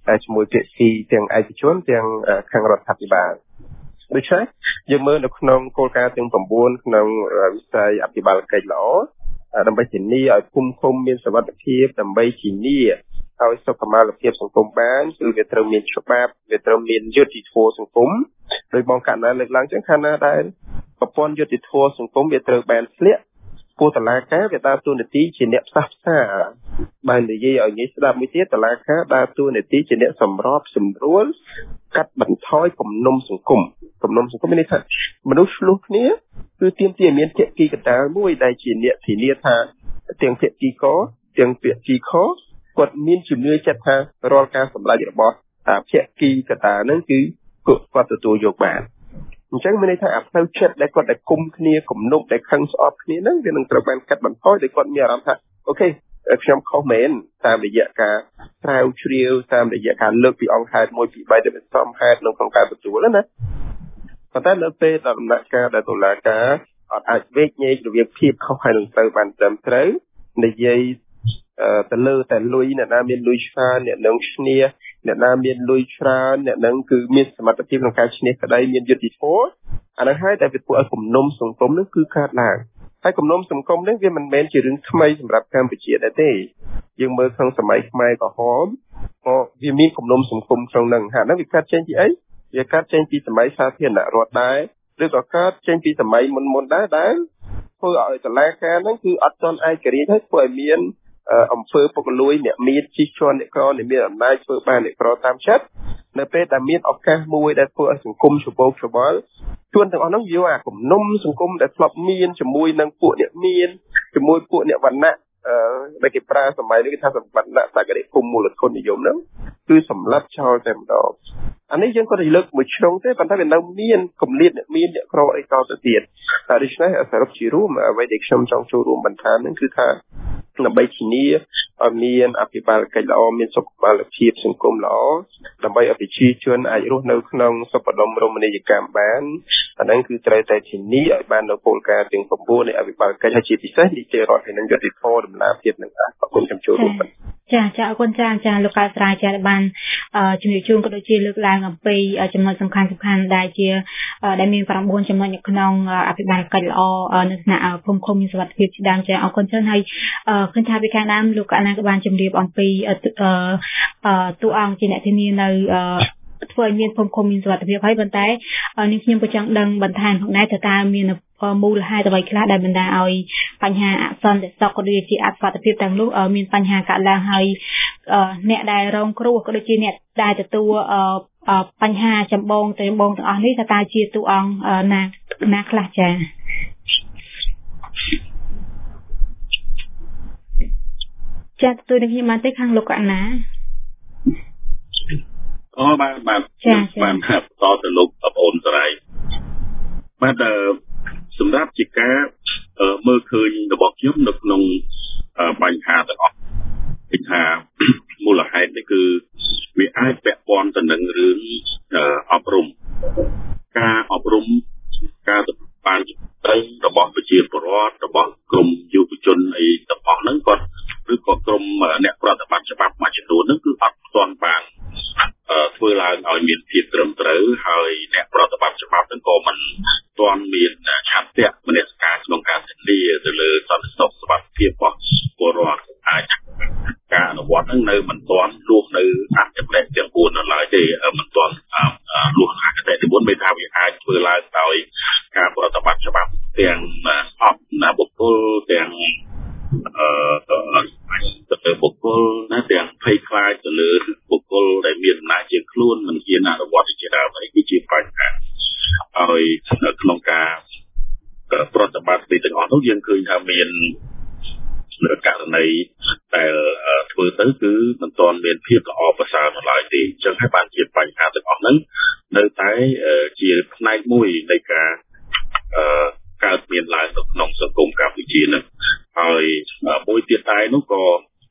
ជាមួយភាគីទាំងឯកជនទាំងខាងរដ្ឋាភិបាលដូច្នេះយើងមើលនៅក្នុងគោលការណ៍ទាំង9ក្នុងវិស័យអភិបាលកិច្ចល្អដើម្បីធានាឲ្យភូមិឃុំមានសុវត្ថិភាពដើម្បីធានាឲ្យសុខុមាលភាពសង្គមបានគឺវាត្រូវមានច្បាប់វាត្រូវមានយុត្តិធម៌សង្គមដោយបងកណ្ដាលលើកឡើងចឹងខាងណាដែលប្រព័ន្ធយុត្តិធម៌សង្គមវាត្រូវបានធ្លាក់គោលតុលាការវាដើរតួនាទីជាអ្នកផ្សះផ្សាបាននិយាយឲ្យងាយស្ដាប់មួយទៀតតុលាការដើរតួនាទីជាអ្នកសម្របសម្រួលកាត់បន្ថយគំនុំសង្គមមានន័យថាមនុស្សឆ្លោះគ្នាគឺទាមទារមានភាគីកណ្ដាលមួយដែលជាអ្នកធានាថាទាំងភាគីកទាំងភាគីខគាត់មានជំនឿចិត្តថារាល់ការសម្រេចរបស់ភាគីកណ្ដាលហ្នឹងគឺគាត់ទទួលយកបានអញ្ចឹងមានន័យថាផ្លូវចិត្តដែលគាត់តែគុំគ្នាគំនុំតែខឹងស្អប់គ្នាហ្នឹងវានឹងត្រូវបានកាត់បន្ថយដោយគាត់មានអារម្មណ៍ថាអូខេខ្ញុំខុសមែនតាមរយៈការស្រាវជ្រាវតាមរយៈការលើកពីអង្គហេតុ1 2 3ដែលវាសមហេតុនៅក្នុងការទទួលណាប៉ុន្តែនៅពេលដំណាក់កាលដែលតុលាការអត់អាចវេកញែករវាងភាពខុសហើយនឹងត្រូវបានត្រឹមត្រូវនិយាយទៅលើតែលុយអ្នកណាមានលុយច្រើនអ្នកនឹងឈ្នះអ្នកណាមានលុយច្រើនអ្នកនឹងគឺមានសមត្ថភាពក្នុងការឈ្នះក្តីមានយុត្តិធម៌អានោះហើយដែលវាធ្វើឲ្យគំនុំសង្គមនឹងគឺកើតឡើងហើយគំនុំសង្គមនេះវាមិនមែនជារឿងថ្មីសម្រាប់កម្ពុជាដែរទេយើងមើលក្នុងសម័យខ្មែរក្រហមក៏វាមានគំនុំសង្គមក្នុងនឹងហើយហ្នឹងវាកើតចេញពីអីវាកើតចេញពីសម័យសាធារណរដ្ឋដែរឬក៏កើតចេញពីសម័យមុនដែរដែលធ្វើឲ្យតុលាការហ្នឹងគឺអត់ទាន់ឯករាជ្យហើយធ្វើឲ្យមានអំពើពុករលួយអ្នកមានជិះជាន់អ្នកក្រអ្នកមានអំណាចធ្វើបានអ្នកក្រតាមចិត្តនៅពេលដែលមានឱកាសមួយដែលធ្វើឲ្យសង្គមច្របូកច្របល់ជួនទាំងអស់ហ្នឹងយកអាគំនុំសង្គមដែលធ្លាប់មានជាមួយនឹងពួកអ្នកមានជាមួយពួកអ្នកវណ្ណៈដែលគេប្រើសម័យនេះគេថាសម្បត្តិសក្តិភូមិមូលធននិយមហ្នឹងគឺសម្លាប់ចោលតែម្ដងអានេះយើងក៏ទៅលើកមួយជ្រុងទេប៉ុន្តែវានៅមានគម្លាតអ្នកមានអ្នកក្រអីតទៅទៀតតែដូច្នេះសរុបជារួមអ្វីដែលខ្ញុំចង់ចូលរួមបន្ថែមហ្នឹងគឺថាដើម្បីធានាឲ្យមានអភិបាលកិច្ចល្អមានសុខុមាលភាពសង្គមល្អដើម្បីឲ្យប្រជាជនអាចរស់នៅក្នុងសុខដុមរមណីយកម្មបានអាហ្នឹងគឺត្រូវតែធានាឲ្យបាននៅគោលការណ៍ទាំង9នៃអភិបាលកិច្ចហើយជាពិសេសនីតិរដ្ឋហើយនឹងយុត្តិធម៌ដំណាលភាពនឹងអរគុណខ្ញុំចូលរួមចាអរគុណចាលោកកៅស្រាយចាបានជំរាបជូនក៏ដូចជាលើកឡើងអំពីចំណុចសំខាន់ដែលជាដែលមាន9ចំណុចនៅក្នុងអភិបាលកិច្ចល្អនៅថ្នាក់ភូមិឃុំមានសុវត្ថិភាពជាដើមចាអរគុណច្រើនហើយឃើញថាពីខាងដើមលោកកៅណាក៏បានជម្រាបអំពីតួអង្គជាអ្នកធានានៅធ្វើឲ្យមានភូមិឃុំមានសុវត្ថិភាពហើយប៉ុន្តែនេះខ្ញុំក៏ចង់ដឹងបន្ថែមផងដែរតើមានមូលហេតុអ្វីខ្លះដែលបណ្ដាលឲ្យបញ្ហាអសន្តិសុខក៏ដូចជាអសុវត្ថិភាពទាំងនោះមានបញ្ហាកើតឡើងហើយអ្នកដែលរងគ្រោះក៏ដូចជាអ្នកដែលទទួលបញ្ហាចម្បងទាំងអស់នេះតើជាតួអង្គណាខ្លះចាទទួលនឹងខ្ញុំបានទេខាងលោកកណាបាទបាទតទៅលោកបងប្អូនស្រីបាទសម្រាប់ជាការមើលឃើញរបស់ខ្ញុំនៅក្នុងបញ្ហាទាំងអស់គឺថាមូលហេតុនេះគឺវាអាចពាក់ព័ន្ធទៅនឹងរឿងអប់រំការអប់រំការបានទៅរបស់ប្រជាពលរដ្ឋរបស់ក្រមយុវជនអីទាំងអស់ហ្នឹងគាត់ឬក៏ក្រមអ្នកប្រតិបត្តិច្បាប់មួយចំនួនហ្នឹងគឺអត់ទាន់បានធ្វើឡើងឲ្យមានភាពត្រឹមត្រូវហើយអ្នកប្រតិបត្តិច្បាប់ហ្នឹងក៏មិនទាន់មានឆន្ទៈមនសិការក្នុងការធានាទៅលើសន្តិសុខសុវត្ថិភាពរបស់ពលរដ្ឋអាចការអនុវត្តហ្នឹងនៅមិនទាន់លួសនៅអត្ថប្រយោជន៍ទាំង4នៅឡើយទេមិនទាន់លួសអត្ថប្រយោជន៍ទាំង4មិនថាវាអាចធ្វើឡើងដោយការប្រតិបត្តិច្បាប់ទាំងអបណាបុគ្គលទាំងទៅបុគ្គលណាទាំងភ័យខ្លាចទៅលើបុគ្គលដែលមានអំណាចជាងខ្លួនមិនហ៊ានអនុវត្តជាដើមនេះគឺជាបញ្ហាហើយក្នុងការប្រតិបត្តិពីទាំងអស់នោះយើងឃើញថាមានករណីដែលធ្វើទៅគឺមិនទាន់មានភាពល្អប្រសើរនៅឡើយទេអញ្ចឹងហើយបានជាបញ្ហាទាំងអស់ហ្នឹងនៅតែជាផ្នែកមួយនៃការកើតមានឡើងនៅក្នុងសង្គមកម្ពុជាហ្នឹងហើយមួយទៀតដែរនោះក៏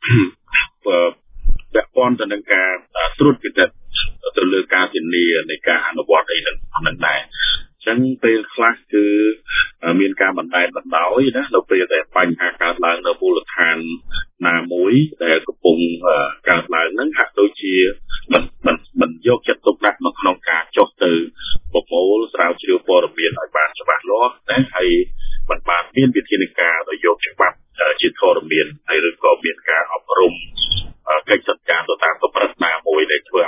ពាក់ព័ន្ធទៅនឹងការត្រួតពិនិត្យទៅលើការធានានៃការអនុវត្តអីហ្នឹងដែរអញ្ចឹងពេលខ្លះគឺមានការបណ្តែតបណ្ដោយណានៅពេលដែលបញ្ហាកើតឡើងនៅមូលដ្ឋានណាមួយដែលកំពុងកើតឡើងហ្នឹងហាក់ដូចជាមិន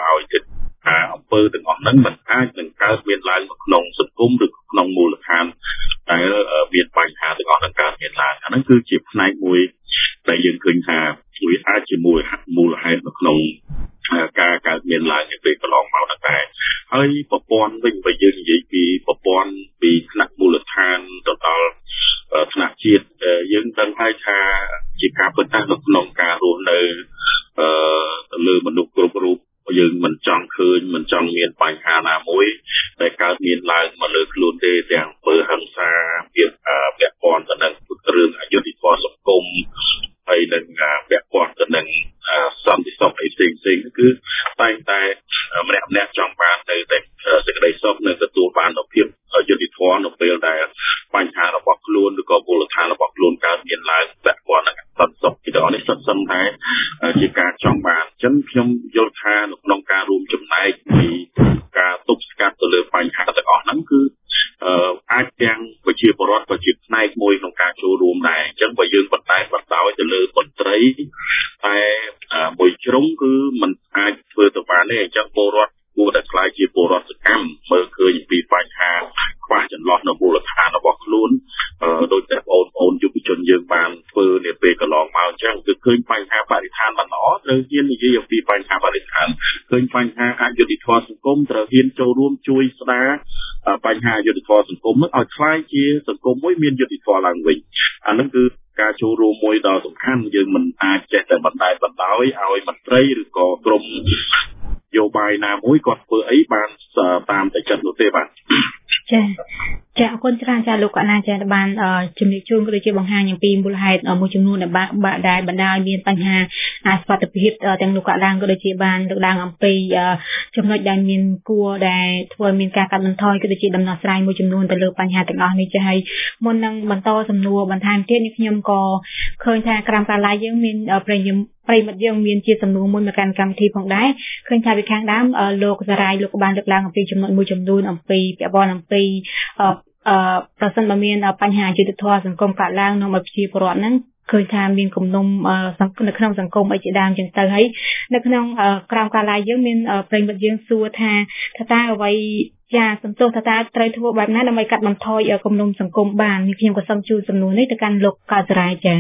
ឲ្យគិតថាអំពើទាំងអស់ហ្នឹងមិនអាចនឹងកើតមានឡើងនៅក្នុងសង្គមឬក្នុងមូលដ្ឋានដែលមានបញ្ហាទាំងអស់ហ្នឹងកើតមានឡើងអាហ្នឹងគឺជាផ្នែកមួយដែលយើងឃើញថាវាអាចជាមូលហេតុនៅក្នុងការកើតមានឡើងในពេលកន្លងមកហ្នឹងដែរហើយប្រព័ន្ធវិញបើយើងនិយាយពីប្រព័ន្ធពីថ្នាក់មូលដ្ឋានទៅដល់ថ្នាក់ជាតិយើងដឹងហើយថាជាការពិតថានៅក្នុងការរស់នៅលើមនុស្សគ្រប់រូបយើងមិនចង់ឃើញមិនចង់មានបញ្ហាណាមួយដែលកើតមានឡើងមកលើខ្លួនទេទាំងអំពើហិង្សាពាក់ព័ន្ធទៅនឹងរឿងអយុត្តិធម៌សង្គមហើយនឹងពាក់ព័ន្ធទៅនឹងសន្តិសុខផ្សេងគឺតែងតែម្នាក់ចង់បាននៅតែសេចក្តីសុខនិងទទួលបាននូវភាពយុត្តិធម៌នៅពេលដែលបញ្ហារបស់ខ្លួនឬក៏មូលដ្ឋានរបស់ខ្លួនកើតមានឡើងពាក់ព័ន្ធនឹងសន្តិសុខពីដល់នេះសិតសឹងតែជាការចង់បានអញ្ចឹងខ្ញុំយល់ថានៅក្នុងការរួមចំណែកពីការទប់ស្កាត់ទៅលើបញ្ហាទាំងអស់ហ្នឹងគឺអាចទាំងប្រជាពលរដ្ឋក៏ជាផ្នែកមួយក្នុងការចូលរួមដែរអញ្ចឹងបើយើងបន្តដោយទៅលើមន្ត្រីតែមួយជ្រុងគឺมันអាចធ្វើទៅបានទេអញ្ចឹងពលរដ្ឋគួរតែខ្លាយជាពលរដ្ឋសកម្មមើលឃើញពីបញ្ហាខ្វះចន្លោះនៅមូលដ្ឋានរបស់ខ្លួនដោយតែបងប្អូនយុវជនយើងបានធ្វើនាពេលកន្លងមកអញ្ចឹងគឺឃើញបញ្ហាបរិស្ថានមិនល្អត្រូវហ៊ាននិយាយអំពីបញ្ហាបរិស្ថានឃើញបញ្ហាអយុត្តិធម៌សង្គមត្រូវហ៊ានចូលរួមជួយស្ដារបញ្ហាអយុត្តិធម៌សង្គមនោះឲ្យខ្លាយជាសង្គមមួយមានយុត្តិធម៌ឡើងវិញអានឹងគឺការចូលរួមមួយដ៏សំខាន់យើងមិនអាចចេះតែបណ្តែតបណ្ដោយឲ្យមន្ត្រីឬក៏ក្រុមយោបាយណាមួយគាត់ធ្វើអីបានតាមតែចិត្តនោះទេបាទចាអរគុណច្រើនចាលោកកណាចាបានជំរាបជូនក៏ដូចជាបង្ហាញអំពីមូលហេតុមួយចំនួនដែលបណ្ដាលមានបញ្ហាសុខភាពទាំងលោកកឡើងក៏ដូចជាបានលើកឡើងអំពីចំណុចដែលមានគួរដែលធ្វើឲ្យមានការកាត់បន្ថយក៏ដូចជាដំណោះស្រាយមួយចំនួនទៅលើបញ្ហាទាំងអស់នេះចាហើយមុននឹងបន្តសំណួរបន្ថែមទៀតនេះខ្ញុំក៏ឃើញថាក្រមការឡាយយើងមានប្រិយមិត្តយើងមានជាសំណួរមួយមកកាន់កម្មវិធីផងដែរឃើញថាពីខាងដើមលោកសារាយលោកបានលើកឡើងអំពីចំណុចមួយចំនួនអំពីពាក់ព័ន្ធអំពីប្រសិនបើមានបញ្ហាយុត្តិធម៌សង្គមកើតឡើងនៅប្រជាពលរដ្ឋហ្នឹងឃើញថាមានគំនុំនៅក្នុងសង្គមអីជាដើមចឹងទៅហើយនៅក្នុងក្រមការឡាយយើងមានប្រិយមិត្តយើងសួរថាតើអ្វីចាសំទោសថាត្រូវធ្វើបែបណាដើម្បីកាត់បន្ថយគំនុំសង្គមបានខ្ញុំក៏សូមជូនសំណួរនេះទៅកាន់លោកកៅសារាយចា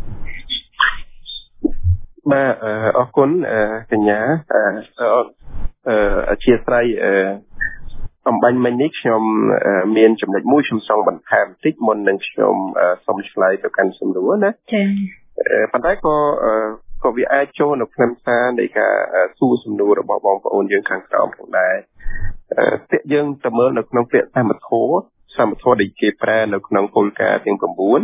បាទអរគុណកញ្ញាអធិស្ឋានអំបញ្ញមិញនេះខ្ញុំមានចំណុចមួយខ្ញុំចង់បន្ថែមបន្តិចមុននឹងខ្ញុំសូមឆ្លើយទៅកាន់សំណួរណាចាប៉ុន្តែក៏វាអាចចូលនៅក្នុងសារនៃការសួរសំណួររបស់បងប្អូនយើងខាងក្រោមផងដែរពាក្យយើងទៅមើលនៅក្នុងពាក្យសមត្ថៈដែលគេប្រើនៅក្នុងគោលការណ៍ទាំង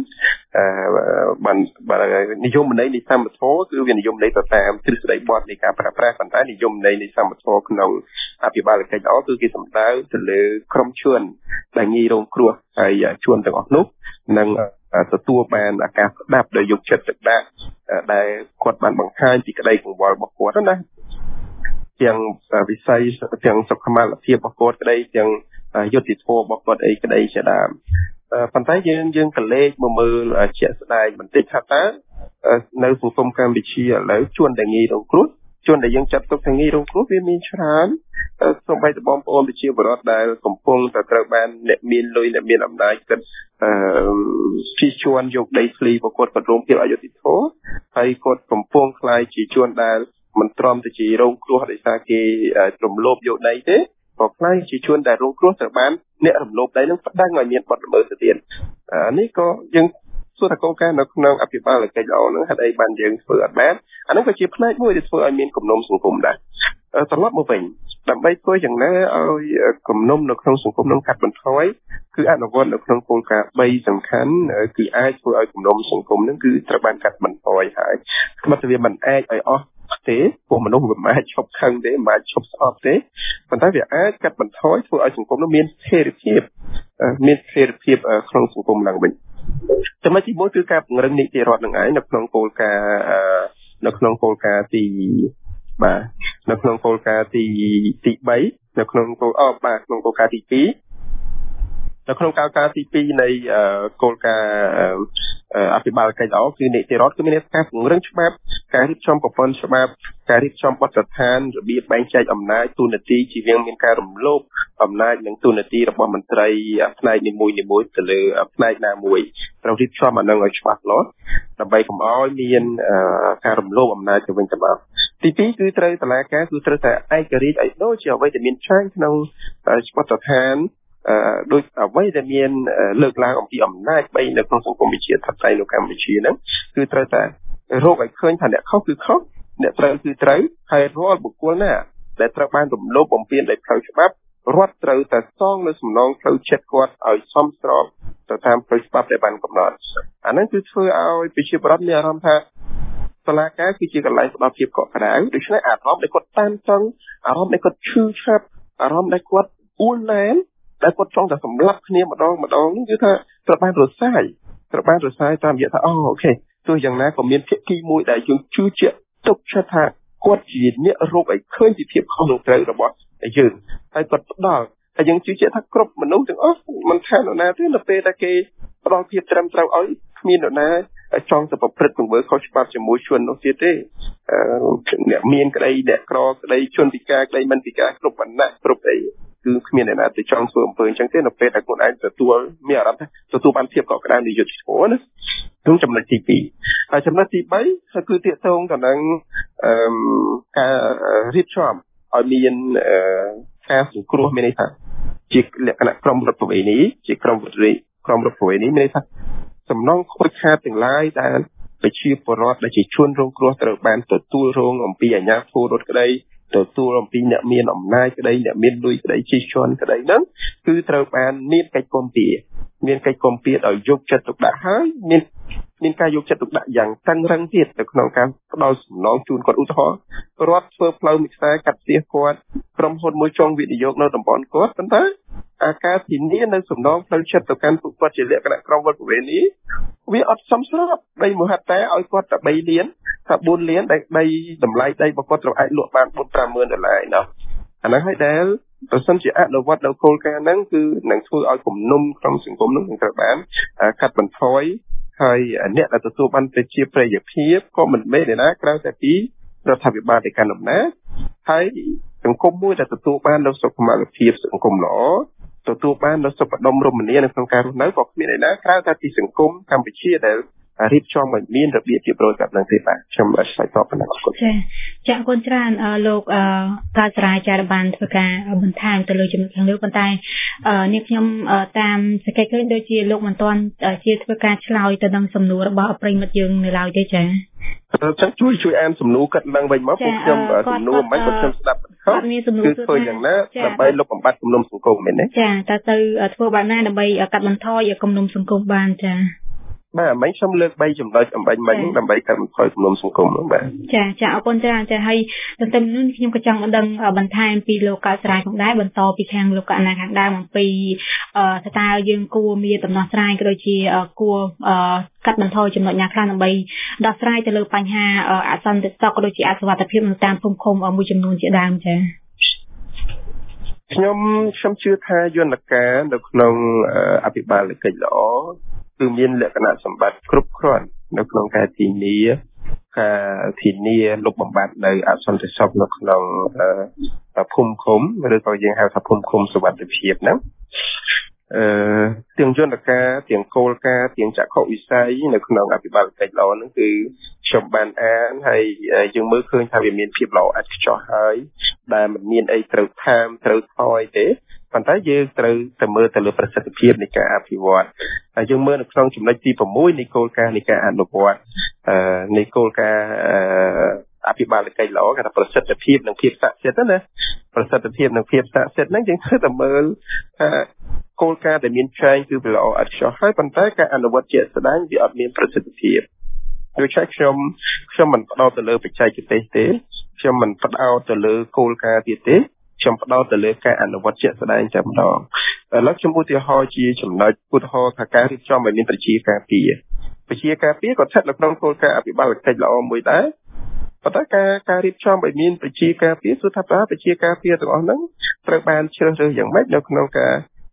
9បាននិយមន័យនៃសមត្ថៈគឺវានិយមន័យទៅតាមទ្រឹស្ដីបទនៃការប្រើប្រាស់ប៉ុន្តែនិយមន័យនៃសមត្ថៈក្នុងអភិបាលកិច្ចល្អគឺគេសំដៅទៅលើក្រុមជនដែលងាយរងគ្រោះហើយជនទាំងអស់នោះនឹងទទួលបានឱកាសស្ដាប់ដោយយកចិត្តទុកដាក់ដែលគាត់បានបង្ហាញពីក្តីកង្វល់របស់គាត់ណាទាំងវិស័យទាំងសុខុមាលភាពរបស់គាត់ក្តីទាំងយុត្តិធម៌របស់គាត់អីក្តីជាដើមប៉ុន្តែយើងក៏លេខមកមើលជាក់ស្ដែងបន្តិចថាតើនៅសង្គមកម្ពុជាឥឡូវជនដែលងាយរងគ្រោះជនដែលយើងចាត់ទុកថាងាយរងគ្រោះវាមានច្រើនសូម្បីតែបងប្អូនប្រជាពលរដ្ឋដែលកំពុងតែត្រូវបានអ្នកមានលុយអ្នកមានអំណាចគិតជិះជួនយកដីធ្លីរបស់គាត់រងភាពអយុត្តិធម៌ហើយគាត់កំពុងខ្លាយជាជនដែលមិនទ្រាំទៅជារងគ្រោះដោយសារគេរំលោភយកដីទេក៏ខ្លាយជាជនដែលរងគ្រោះត្រូវបានអ្នករំលោភដីនឹងប្តឹងឲ្យមានបទល្មើសទៅទៀតនេះក៏យើងសួរថាកលការនៅក្នុងអភិបាលកិច្ចល្អហ្នឹងហេតុអីបានយើងធ្វើអត់បានអានោះក៏ជាផ្នែកមួយដែលធ្វើឲ្យមានគំនុំសង្គមដែរត្រឡប់មកវិញដើម្បីធ្វើយ៉ាងណាឲ្យគំនុំនៅក្នុងសង្គមនឹងកាត់បន្ថយគឺអនុវត្តនៅក្នុងគោលការណ៍3សំខាន់គឺអាចធ្វើឲ្យគំនុំសង្គមនឹងគឺត្រូវបានកាត់បន្ថយហើយស្មាត់តែវាមិនអាចឲ្យអស់ទេពួកមនុស្សមិនអាចឈប់ខឹងទេមិនអាចឈប់ស្អប់ទេប៉ុន្តែវាអាចកាត់បន្ថយធ្វើឲ្យសង្គមនោះមានស្ថិរភាពក្នុងសង្គមឡើងវិញចំណុចទី1គឺការពង្រឹងនីតិរដ្ឋនឹងឯងនៅក្នុងគោលការណ៍ទី3នៅក្នុងគោលការណ៍ទី3ក្នុងគោលការណ៍ទី2 នៅក្នុងការទី2នៃគោលការណ៍អភិបាលកិច្ចល្អគឺនីតិរដ្ឋគឺមានការពង្រឹងច្បាប់ការរៀបចំប្រព័ន្ធច្បាប់ការរៀបចំបទដ្ឋានរបៀបបែងចែកអំណាចទូនាទីជាវាងមានការរំលោភអំណាចនិងទូនាទីរបស់មន្ត្រីផ្នែកនីមួយៗទៅលើផ្នែកណាមួយត្រូវរៀបចំអានឹងឲ្យច្បាស់លាស់ដើម្បីកុំឲ្យមានការរំលោភអំណាចទៅវិញទៅមកទី2គឺត្រូវតុលាការគឺត្រូវតែឯករាជ្យឲ្យដូចជាអ្វីដែលមានចែងក្នុងបទដ្ឋានដោយអ្វីដែលមានលើកឡើងអំពីអំណាច3នៅក្នុងសង្គមវិជាធិបតេយ្យនៅកម្ពុជាហ្នឹងគឺត្រូវតែរកឲ្យឃើញថាអ្នកខុសគឺខុសអ្នកត្រូវគឺត្រូវហើយរាល់បុគ្គលណាដែលត្រូវបានរំលោភបំពានដោយផ្លូវច្បាប់រដ្ឋត្រូវតែសងនៅសំណងផ្លូវចិត្តគាត់ឲ្យសមស្របទៅតាមផ្លូវច្បាប់ដែលបានកំណត់អាហ្នឹងគឺធ្វើឲ្យប្រជាពលរដ្ឋមានអារម្មណ៍ថាតុលាការគឺជាកន្លែងផ្ដល់ភាពកក់ក្ដៅដូច្នេះអារម្មណ៍ដែលគាត់តានតឹងអារម្មណ៍ដែលគាត់ឈឺឆាប់អារម្មណ៍ដែលគាត់អួលណែនដែលគាត់ចង់តែសម្លាប់គ្នាម្ដងនេះគឺថាត្រូវបានរសាយតាមរយៈថាអូខេទោះយ៉ាងណាក៏មានភាគីមួយដែលយើងជឿជាក់ទុកចិត្តថាគាត់ជាអ្នករកឲ្យឃើញពីភាពខុសនិងត្រូវរបស់យើងហើយគាត់ផ្ដល់ហើយយើងជឿជាក់ថាគ្រប់មនុស្សទាំងអស់មិនថានរណាទេនៅពេលដែលគេផ្ដល់ភាពត្រឹមត្រូវឲ្យគ្មាននរណាចង់ទៅប្រព្រឹត្តទង្វើខុសច្បាប់ជាមួយជននោះទៀតទេអ្នកមានក្តីអ្នកក្រក្តីជនពិការក្តីមិនពិការគ្រប់វណ្ណៈគ្រប់អីគឺគ្មានអ្នកណាទៅចង់ធ្វើអំពើអញ្ចឹងទេនៅពេលដែលខ្លួនឯងទទួលមានអារម្មណ៍ថាទទួលបានភាពកក់ក្ដៅនៃយុត្តិធម៌ណាក្នុងចំណុចទី2ហើយចំណុចទី3គឺទាក់ទងទៅនឹងការរៀបចំឲ្យមានការសង្គ្រោះមានន័យថាជាលក្ខណៈក្រុមរដ្ឋប្រវេណីជាក្រុមរដ្ឋប្រវេណីមានន័យថាសំណងខូចខាតទាំងឡាយដែលប្រជាពលរដ្ឋដែលជាជនរងគ្រោះត្រូវបានទទួលរងអំពីអាជ្ញាធររដ្ឋក្តីទទួលអំពីអ្នកមានអំណាចក្តីអ្នកមានលុយក្តីជិះជាន់ក្តីហ្នឹងគឺត្រូវបានមានកិច្ចគាំពារដោយយកចិត្តទុកដាក់ហើយមានការយកចិត្តទុកដាក់យ៉ាងតឹងរ៉ឹងទៀតនៅក្នុងការផ្ដល់សំណងជូនគាត់ឧទាហរណ៍រដ្ឋធ្វើផ្លូវមួយខ្សែកាត់ផ្ទះគាត់ក្រុមហ៊ុនមួយចង់វិនិយោគនៅតំបន់គាត់ប៉ុន្តែអាការធានានៅសំណងផ្លូវចិត្តទៅកាន់ពួកគាត់ជាលក្ខណៈក្រុមវត្តប្រវេណីវាអត់សមស្របដីមហិតតែឲ្យគាត់តែ3លានថា4លានដែលដីតម្លៃដីរបស់គាត់ត្រូវអាចលក់បាន4-5 ម៉ឺនដុល្លារឯណោះអាហ្នឹងហើយដែលប្រសិនជាអនុវត្តនៅគោលការណ៍ហ្នឹងគឺនឹងធ្វើឲ្យគំនុំក្នុងសង្គមនោះនឹងត្រូវបានកាត់បន្ថយហើយអ្នកដែលទទួលបានប្រជាប្រិយភាពក៏មិនមែនទេណាក្រៅតែពីរដ្ឋាភិបាលដែលកាន់អំណាចហើយសង្គមមួយដែលទទួលបាននូវសុខុមាលភាពសង្គមល្អទទួលបាននូវសុខដុមរមនានៅក្នុងការរស់នៅក៏គ្មានឯណាក្រៅតែពីសង្គមកម្ពុជាដែលរៀបចំឲ្យមានរបៀបរៀបរយបែបហ្នឹងទេបាទខ្ញុំអត់ឆ្លើយតបប៉ុណ្ណឹងអរគុណចាអរគុណច្រើនលោកកើតចរាចារ្យបានធ្វើការបន្ថែមទៅលើចំណុចខាងលើប៉ុន្តែនេះខ្ញុំតាមសង្កេតឃើញដូចជាលោកមិនទាន់ជាធ្វើការឆ្លើយទៅនឹងសំណួររបស់ប្រិយមិត្តយើងនៅឡើយទេចាចឹងជួយអានសំណួរកាត់ឡើងវិញមកពួកខ្ញុំសំណួរមិនគាត់ខ្ញុំស្ដាប់គាត់មានសំណួរគឺធ្វើយ៉ាងណាដើម្បីលុបបំបាត់គំនុំសង្គមមែនទេចាតើទៅធ្វើបែបណាដើម្បីកាត់បន្ថយគំនុំសង្គមបានចាបាទមិញខ្ញុំលើក3ចំណុចអំបញ្ញមិញដើម្បីកាត់បន្ថយគំនុំសង្គមហ្នឹងបាទចាអរគុណច្រើនចាហើយទន្ទឹមនឹងនេះខ្ញុំក៏ចង់ដឹងបន្ថែមពីលោកកៅស្រាយផងដែរបន្តពីខាងលោកកណាខាងដើមអំពីតើយើងគួរមានដំណោះស្រាយក៏ដូចជាគួរកាត់បន្ថយចំណុចណាខ្លះដើម្បីដោះស្រាយទៅលើបញ្ហាអសន្តិសុខក៏ដូចជាអសុវត្ថិភាពនៅតាមភូមិឃុំមួយចំនួនជាដើមចាខ្ញុំជឿថាយន្តការនៅក្នុងអភិបាលកិច្ចល្អគឺមានលក្ខណៈសម្បត្តិគ្រប់គ្រាន់នៅក្នុងការធានាលុបបំបាត់នៅអសន្តិសុខនៅក្នុងភូមិឃុំឬក៏យើងហៅថាភូមិឃុំសុវត្ថិភាពហ្នឹងទាំងយន្តការទាំងគោលការណ៍ទាំងចក្ខុវិស័យនៅក្នុងអភិបាលកិច្ចល្អហ្នឹងគឺខ្ញុំបានអានហើយយើងមើលឃើញថាវាមានភាពល្អឥតខ្ចោះហើយដែលមិនមានអីត្រូវខាមត្រូវថយទេប៉ុន្តែយើងត្រូវតែមើលទៅលើប្រសិទ្ធភាពនៃការអភិវឌ្ឍហើយយើងមើលនៅក្នុងចំណុចទី6នៃគោលការណ៍នៃការអនុវត្តនៃគោលការណ៍អភិបាលកិច្ចល្អគេថាប្រសិទ្ធភាពនិងភាពស័ក្តិសិទ្ធិណាប្រសិទ្ធភាពនិងភាពស័ក្តិសិទ្ធិហ្នឹងយើងត្រូវតែមើលថាគោលការណ៍ដែលមានចែងគឺវាល្អឥតខ្ចោះហើយប៉ុន្តែការអនុវត្តជាក់ស្ដែងវាអត់មានប្រសិទ្ធភាពដូច្នេះខ្ញុំមិនផ្ដោតទៅលើបច្ចេកទេសទេខ្ញុំមិនផ្ដោតទៅលើគោលការណ៍ទៀតទេខ្ញុំផ្ដោតទៅលើការអនុវត្តជាក់ស្ដែងតែម្ដងឥឡូវខ្ញុំឧទាហរណ៍ជាចំណុចឧទាហរណ៍ថាការរៀបចំឲ្យមានប្រជាការពារក៏ស្ថិតនៅក្នុងគោលការណ៍អភិបាលកិច្ចល្អមួយដែរប៉ុន្តែការរៀបចំឲ្យមានប្រជាការពារគឺថាប្រជាការពារទាំងអស់ហ្នឹងត្រូវបានជ្រើសរើសយ៉ាងម៉េចនៅក្នុងការ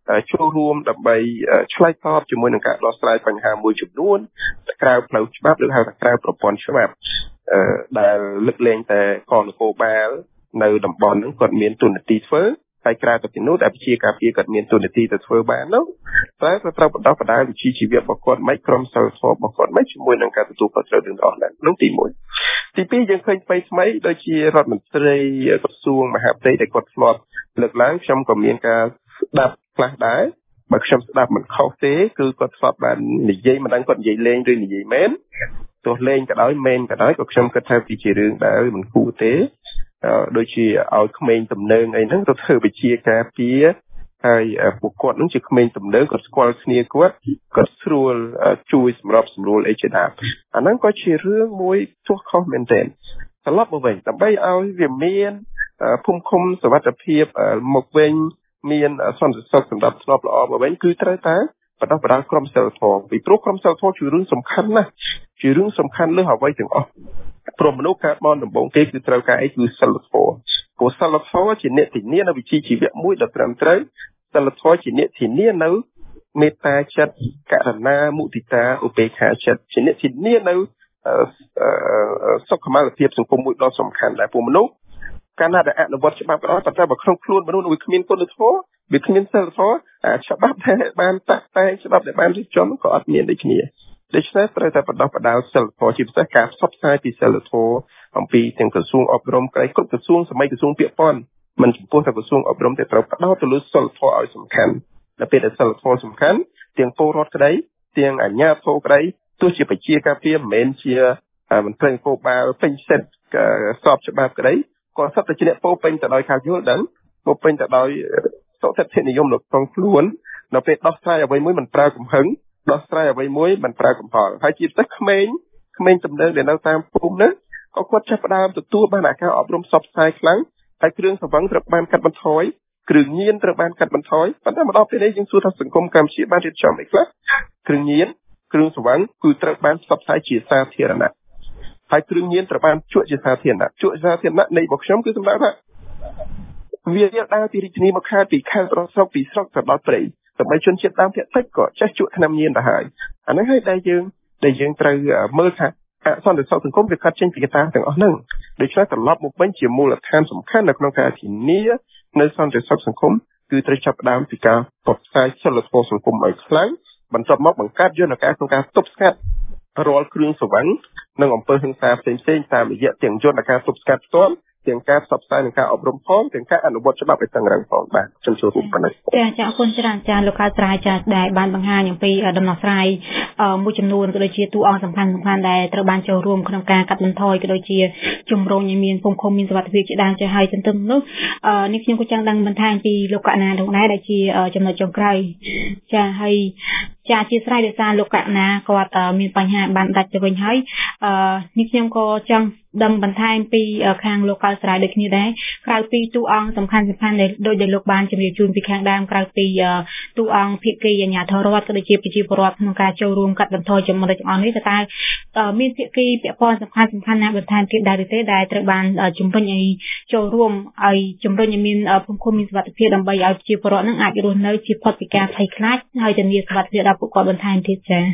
ចូលរួមដើម្បីឆ្លើយតបជាមួយនឹងការដោះស្រាយបញ្ហាមួយចំនួនក្រៅផ្លូវច្បាប់ឬហៅថាក្រៅប្រព័ន្ធច្បាប់ដែលលើកលែងតែកងនគរបាលនៅតំបន់ហ្នឹងគាត់មានទូនាទីធ្វើហើយក្រៅពីនោះដែលវិជាការពារគាត់មានទូនាទីទៅធ្វើបាននោះតែក៏ត្រូវបន្តបដាវិជាជីវៈរបស់គាត់មិនក្រុមសិលធម៌របស់គាត់មិនជាមួយនឹងការទទួលខុសត្រូវទាំងអស់ហ្នឹងនោះទី1ទី2យើងឃើញថ្មីដូចជារដ្ឋមន្ត្រីក្រសួងមហាផ្ទៃដែលគាត់ធ្លាប់លើកឡើងខ្ញុំក៏មានការស្ដាប់ខ្លះដែរបើខ្ញុំស្ដាប់មិនខុសទេគឺគាត់ធ្លាប់បាននិយាយមិនដឹងគាត់និយាយលេងឬនិយាយមែនទោះលេងក៏ដោយមែនក៏ដោយក៏ខ្ញុំគិតថាវាជារឿងដែលមិនគួរទេដូចជាឲ្យក្មេងទំនើងអីហ្នឹងទៅធ្វើវិជាការពារហើយពួកគាត់នឹងជាក្មេងទំនើងគាត់ស្គាល់គ្នាគាត់ស្រួលជួយសម្របសម្រួលអីជាដើមអាហ្នឹងក៏ជារឿងមួយទោះខុសមែនទែនត្រឡប់មកវិញដើម្បីឲ្យវាមានភូមិឃុំសុវត្ថិភាពមកវិញមានសន្តិសុខសម្រាប់ធ្នាប់ល្អមកវិញគឺត្រូវតែបណ្ដុះបណ្ដាលក្រុមសិលធម៌ពីព្រោះក្រុមសិលធម៌ជារឿងសំខាន់ណាស់ជារឿងសំខាន់លើសអ្វីទាំងអស់ព្រោះមនុស្សការបនដំបងគេគឺត្រូវការអីគឺសិលធម៌ព្រោះសិលធម៌ជាអ្នកធានានៅវិជ្ជាជីវៈមួយដ៏ត្រឹមត្រូវសិលធម៌ជាអ្នកធានានៅមេត្តាចិត្តករុណាមុទិតាឧបេក្ខាចិត្តជាអ្នកធានានៅសុខុមាលភាពសង្គមមួយដ៏សំខាន់ដែលពួកមនុស្សកាលណាដែលអនុវត្តច្បាប់ក៏ដោយប៉ុន្តែបើក្នុងខ្លួនមនុស្សនោះគ្មានគុណធម៌វាគ្មានសិលធម៌ច្បាប់ដែលបានតាក់តែងច្បាប់ដែលបានរៀបចំក៏អត់មានដូចគ្នាដូច្នេះត្រូវតែបណ្ដុះបណ្ដាលសិលធម៌ជាពិសេសការផ្សព្វផ្សាយពីសិលធម៌អំពីទាំងក្រសួងអប់រំគ្រប់ក្រសួងសម័យក្រសួងពាក់ព័ន្ធមិនចំពោះតែក្រសួងអប់រំតែត្រូវផ្ដោតទៅលើសិលធម៌ឲ្យសំខាន់ដល់ពេលដែលសិលធម៌សំខាន់ទាំងពលរដ្ឋក្តីទាំងអាជ្ញាធរក្តីទោះជាបជាការពារមិនមែនជាមន្ត្រីនគរបាលពេញសិទ្ធិស្របច្បាប់ក្តីក៏សិតតែជាអ្នកពោពេញទៅដោយការយល់ដឹងពោពេញទៅដោយសុខចិត្តនិយមនៅក្នុងខ្លួនដល់ពេលដោះស្រាយអ្វីមួយមិនប្រើកំហឹងដោះស្រាយអ្វីមួយមិនប្រើកំហល់ហើយជាពិសេសក្មេងទំនើងដែលនៅតាមភូមិហ្នឹងក៏គាត់ចាប់ផ្ដើមទទួលបានការអប់រំផ្សព្វផ្សាយខ្លាំងហើយគ្រឿងសង្វឹងត្រូវបានកាត់បន្ថយគ្រឿងញៀនត្រូវបានកាត់បន្ថយប៉ុន្តែមកដល់ពេលនេះយើងសួរថាសង្គមកម្ពុជាបានរៀបចំអីខ្លះគ្រឿងញៀនគ្រឿងសង្វឹងគឺត្រូវបានផ្សព្វផ្សាយជាសាធារណៈហើយគ្រឿងញៀនត្រូវបានជក់ជាសាធារណៈនៃរបស់ខ្ញុំគឺសម្រាប់ថាវាដើរពីរាជធានីមកខេត្តពីខេត្តប្រស្រុកពីស្រុកទៅដល់ព្រៃដើម្បីជនជាតិដើមភាគតិចក៏ចេះជក់ថ្នាំញៀនទៅហើយអាហ្នឹងហើយដែលយើងត្រូវមើលថាសន្តិសុខសង្គមវាកាត់ចេញពីកត្តាទាំងអស់ហ្នឹងដូច្នេះត្រឡប់មកវិញជាមូលដ្ឋានសំខាន់នៅក្នុងការធានានៅសន្តិសុខសង្គមគឺត្រូវចាប់ផ្ដើមពីការផ្សព្វផ្សាយសិលធម៌សង្គមឲ្យខ្លាំងបន្ទាប់មកបង្កើតយន្តការក្នុងការទប់ស្កាត់រាល់គ្រឿងស្រវឹងនិងអំពើហិង្សាផ្សេងៗតាមរយៈទាំងយន្តការទប់ស្កាត់ផ្ទាល់ទាំងការផ្សព្វផ្សាយនិងការអប់រំផងទាំងការអនុវត្តច្បាប់ឲ្យតឹងរ៉ឹងផងបាទខ្ញុំចូលរួមប៉ុណ្ណឹងចាអរគុណច្រើនចាលោកកើតស្រាយចាដែលបានបង្ហាញអំពីដំណោះស្រាយមួយចំនួនក៏ដូចជាតួអង្គសំខាន់ដែលត្រូវបានចូលរួមក្នុងការកាត់បន្ថយក៏ដូចជាជំរុញឲ្យមានភូមិឃុំមានសុវត្ថិភាពជាដើមចាហើយទន្ទឹមនោះនេះខ្ញុំក៏ចង់ដឹងបន្ថែមពីលោកកណានោះដែរដែលជាចំណុចចុងក្រោយចាហើយចាអធិស្ឋានដោយសារលោកកណាគាត់មានបញ្ហាបានដាច់ទៅវិញហើយនេះខ្ញុំក៏ចង់ដឹងបន្ថែមពីខាងលោកកៅស្រាយដូចគ្នាដែរក្រៅពីតួអង្គសំខាន់ដែលដោយដែលលោកបានជម្រាបជូនពីខាងដើមក្រៅពីតួអង្គភាគីអាជ្ញាធររដ្ឋក៏ដូចជាប្រជាពលរដ្ឋក្នុងការចូលរួមកាត់បន្ថយចំណុចទាំងអស់នេះតើមានភាគីពាក់ព័ន្ធសំខាន់ណាបន្ថែមទៀតដែរទេដែលត្រូវបានជំរុញឲ្យចូលរួមឲ្យជំរុញឲ្យមានភូមិឃុំមានសុវត្ថិភាពដើម្បីឲ្យប្រជាពលរដ្ឋនឹងអាចរស់នៅជាផុតពីការភ័យខ្លាចហើយធានាសុវត្ថិភាពដល់ពួកគាត់បន្ថែមទៀតចា៎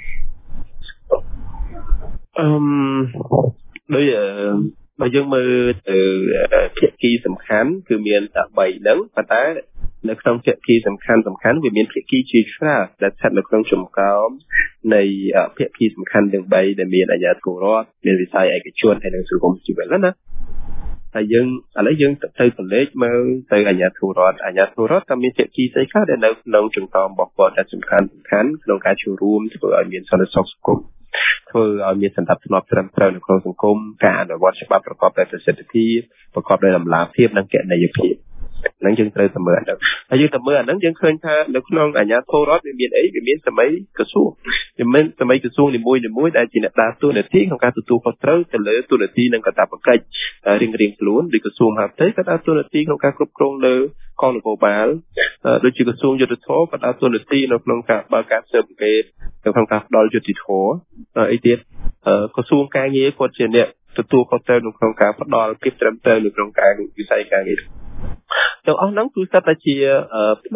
ដោយបើយើងមើលទៅភាគីសំខាន់គឺមានតែ3ហ្នឹងប៉ុន្តែនៅក្នុងភាគីសំខាន់វាមានភាគីជាច្រើនដែលស្ថិតនៅក្នុងចំណោមនៃភាគីសំខាន់ទាំង3ដែលមានអាជ្ញាធររដ្ឋមានវិស័យឯកជនហើយនិងសង្គមស៊ីវិលណាហើយយើងឥឡូវយើងទៅសលេចមើលទៅអាជ្ញាធររដ្ឋក៏មានភាគីស្អីខ្លះដែលនៅក្នុងចំណោមរបស់គាត់ដែលសំខាន់ក្នុងការចូលរួមធ្វើឲ្យមានសន្តិសុខសង្គមធ្វើឲ្យមានសន្តិភាពត្រឹមត្រូវនៅក្នុងសង្គមការអនុវត្តច្បាប់ប្រកបដោយប្រសិទ្ធភាពប្រកបដោយតម្លាភាពនិងគណនេយ្យភាពហ្នឹងយើងត្រូវតែមើលអាហ្នឹងហើយយើងទៅមើលអាហ្នឹងយើងឃើញថានៅក្នុងអាជ្ញាធររដ្ឋវាមានអីវាមានសម័យក្រសួងវាមានសម័យក្រសួងនីមួយដែលជាអ្នកដើរតួនាទីក្នុងការទទួលខុសត្រូវទៅលើតួនាទីនិងកាតព្វកិច្ចរៀងខ្លួនដូចក្រសួងមហាផ្ទៃក៏ដើរតួនាទីក្នុងការគ្រប់គ្រងលើកងនគរបាលដូចជាក្រសួងយុទ្ធភ័ពក៏ដើរតួនាទីនៅក្នុងការបើកការស៊ើបអង្កេតក្នុងការផ្ដល់យុត្តិធម៌អីទៀតក្រសួងការងារគាត់ជាអ្នកទទួលខុសត្រូវនៅក្នុងការផ្ដល់ភាពត្រឹមត្រូវនៅក្នុងការវិស័យការងារទាំងអស់ហ្នឹងគឺស្ថិតតែជាផ្នែក